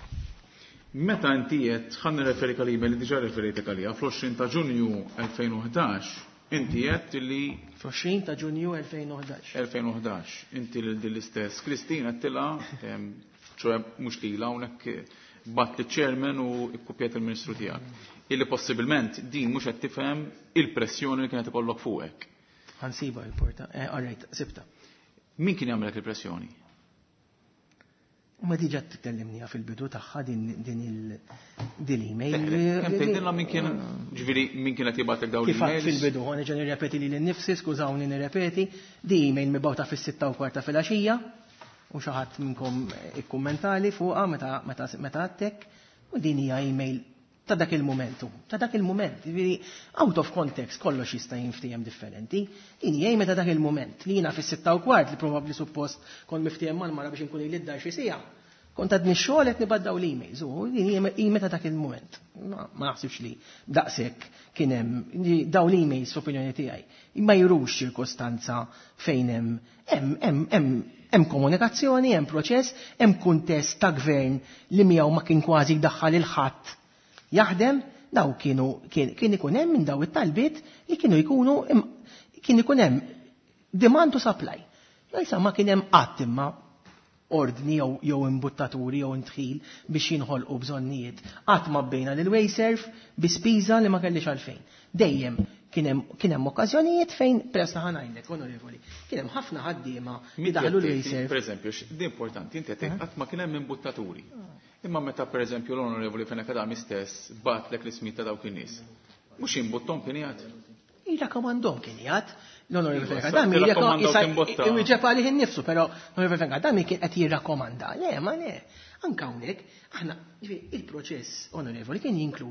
Meta inti qed ħan nirreferi kal-email li diġà referejtek għaliha fl-għoxrin ta' Ġunju elfejn u ħdax, inti qed li fl-għoxrin ta' Ġunju elfejn u ħdax. elfejn u ħdax, inti l-istess Kristina tilha ċoe mhux lilha hawnhekk bat li ċermen u ikkupjat il-Ministru tiegħek. Illi possibilment din mhux qed tifhem il-pressjoni li kienet ikollok fuqek. Ħansiba l-porta. Eh, all right, sibta. Min kien jagħmelek il-pressjoni? Ma diġà tkellimnija fil-bidu tagħha din il-email. Kemm tgħidilna min kien ġifieri min kien qed jibgħatlek dawn l-emails? Fil-bidu ħa neġa' nirrepeti lil innifsi, skużawni nirrepeti, di email mibgħuta fis-sitta u kwarta fil-għaxija u xi ħadd minnkom ikkummentali fuqha meta għattek u din hija email ta' dak il-momentu, ta' dak il-moment, ġifieri out of context kollox jista' jinftiehem differenti. Din hija email ta' dak il-moment li jiena fis-sitta u kwart li probabbli suppost kont miftiehem mal-mara biex inkun ili d-dar xi siegħa. Kont għadni x-xogħol qed nibaddaw l-emails u din hija email ta' dak il-moment. Ma naħsibx li daqshekk kien hemm dawn l-emails f'opinjoni tiegħi ma jrux ċirkostanza fejn hemm hemm hemm hemm komunikazzjoni, hemm proċess, hemm kuntest ta' gvern li miegħu ma kien kważi jdaħħal il-ħadd jaħdem, daw kienu kien ikun hemm minn daw it-talbiet li kienu jkunu kien ikun hemm demand u supply. Jgħid ma kien hemm qatt imma ordni jew imbuttaturi jew intħil biex jinħolqu bżonnijiet. Qatt ma bejna lil Wayserv bi spiża li ma kellix għalfejn. Dejjem kien hemm okkażjonijiet fejn presta ħanajlek, onorevoli. Kien hemm ħafna ħaddiema li daħlu l-Wayserv. Pereżempju, di importanti, inti qed qatt ma kien hemm imbuttaturi. Imma meta pereżempju l-onorevoli fejn akadami stess batlek l-ismijiet ta' dawk in-nies. Mhux imbuttom kien jgħid. Jirrakkomandhom kien jgħid. L-onorevoli Akadami jieġeb għalih innifsu, però l-onorevoli Akadami kien qed jirrakkomanda. Le, ma le. Anke hawnhekk aħna il-proċess onorevoli kien jinkludi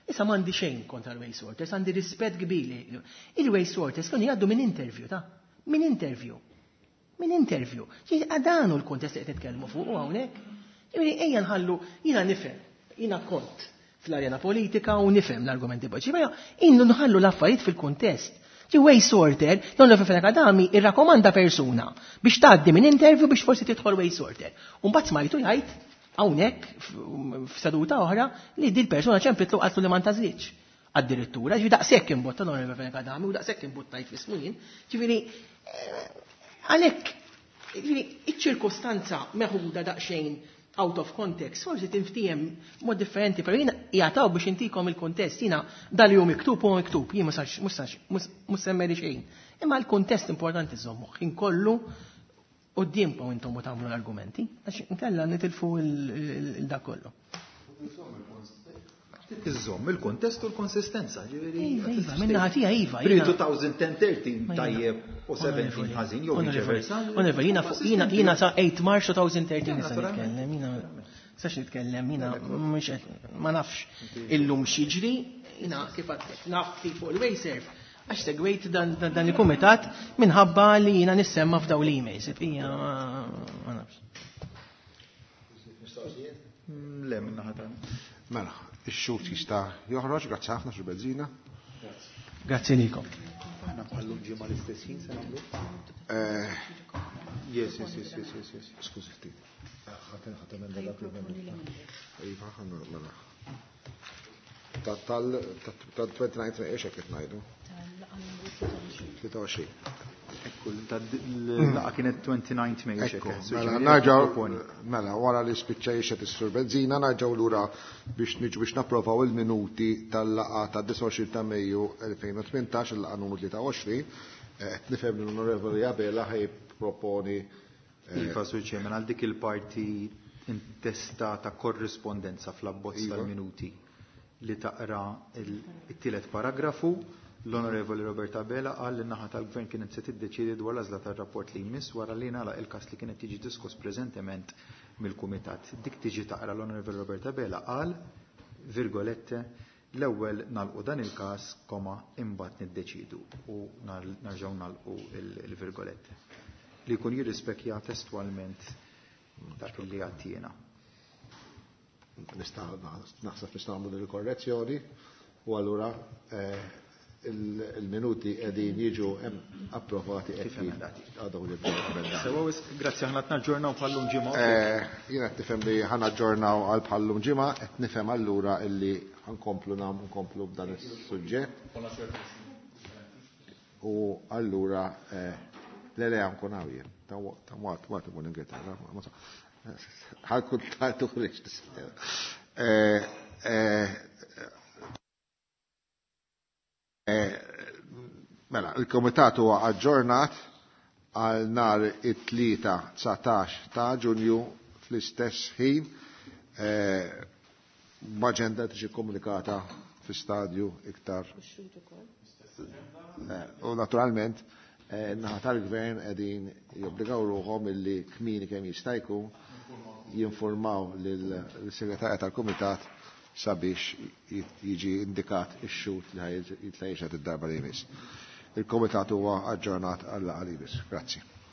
Issa m'għandi xejn kontra l-way sorters, għandi rispett kbir. Il-way sorters kienu jgħaddu minn interview, ta' minn interview. Minn interview. Għadanu l-kontest li qed titkellmu fuq u hawnhekk. Ejja nħallu, jiena nifhem, jiena kont fl-arena politika u nifhem l-argumenti poċi. Innu nħallu l-affarijiet fil-kontest. Ġi way sorter, l-Onorevoli Kadami irrakkomanda persuna biex tgħaddi minn interview biex forsi tidħol way sorter. U mbagħad smajtu jgħid hawnhekk f'seduta oħra li din persuna ċempitlu qaltu li ma ntażlitx għad-direttura, ġifieri daqshekk imbotta l-Onorevoli Kadami u daqshekk imbottajt fis-snin, ġifieri għalhekk ġifieri iċ-ċirkostanza meħuda daqsxejn out of context, forsi tinftijem mod differenti, pero jina jgħataw biex intikom il-kontest, jina dal-jum miktub u miktub, jina mus semmeri xejn. Imma l-kontest importanti zommuħ, inkollu u d-diempa u intom u tamlu l-argumenti, għax nkella nitilfu il-dakollu. Iżomm il-kontest u l-konsistenza. Iva, minna ħatija Iva. Pre-twenty thirteen tajjeb u seventeen ħażin jew viċeversal. Onorevoli, jina jina sa eight March twenty thirteen nista' nitkellem, jina sax nitkellem, jina ma nafx illum xiġri, jina kif għadtek, naf fuq il-way surf. Għax segwejt dan il-kumitat minħabba li jina nissemma f'daw l-emails. Ija ma nafx. Le, minna ħatan. Mela, ix-xut jista' joħroġ, grazzi ħafna Sur Bezzina. Grazzi likom. Aħna bħallu ġimgħa l-istess ħin se nagħmlu? Yes, yes, yes, yes, yes, yes. Skużi ftit. Iva, ħannu mela. Tal-twenty-nine eħx qed ngħidu. twenty-three. L-laqa kienet twenty-nine May. Mela, narġaw, mela, wara li spiċċajxet is-Sur Bezzina, narġaw lura biex niġu biex napprovaw il-minuti tal-laqa ta' twenty-nine ta' Mejju twenty eighteen, il-laqa numru twenty-three. Nifhem l-Onorevoli Abela ħaj proponi. Iva, Sur Chairman, għal dik il-parti intesta ta' korrispondenza fl-abbozz tal-minuti li taqra il-tielet paragrafu. L-Onorevoli Roberta Abela qal li naħa tal-Gvern kienet se tiddeċiedi dwar l-għażla tar-rapport li jmiss wara li nagħlaq il-każ li kienet tiġi diskuss preżentement mill-Kumitat. Dik tiġi taqra l-Onorevoli Roberta Abela qal, virgolette, l-ewwel nagħlqu dan il-każ, koma imbagħad niddeċidu u narġgħu nagħlqu il-virgolette. Li jkun jirrispekkja testwalment dak li għattiena. Naħseb nistgħu nagħmlu il-korrezzjoni u allura il-minuti qegħdin jiġu approvati kif għadhom li Grazzi ħana tnaġġornaw bħallum ġimgħa. Jiena qed nifhem li ħana ġġornaw għal bħallum ġimgħa, qed nifhem allura illi ħankomplu nagħmlu nkomplu b'dan is-suġġett. U allura le nkun hawn ta' waqt waqt ikun Ingilterra. Ħalkun tagħtu ħriġ Mela, il-Komitat huwa aġġornat għal nar it-tlieta tsatax ta' Ġunju fl-istess ħin b'aġenda tiġi komunikata fi stadju iktar. U naturalment naħa tal-Gvern qegħdin jobbligaw ruhom illi kmieni kemm jista' jkun jinformaw lill-Segretarja tal-Kumitat sabiex jiġi indikat ix-xut li jitlejxet id-darba li jmiss. Il-Komitat huwa aġġornat għall-laqgħa li jmiss. Grazzi.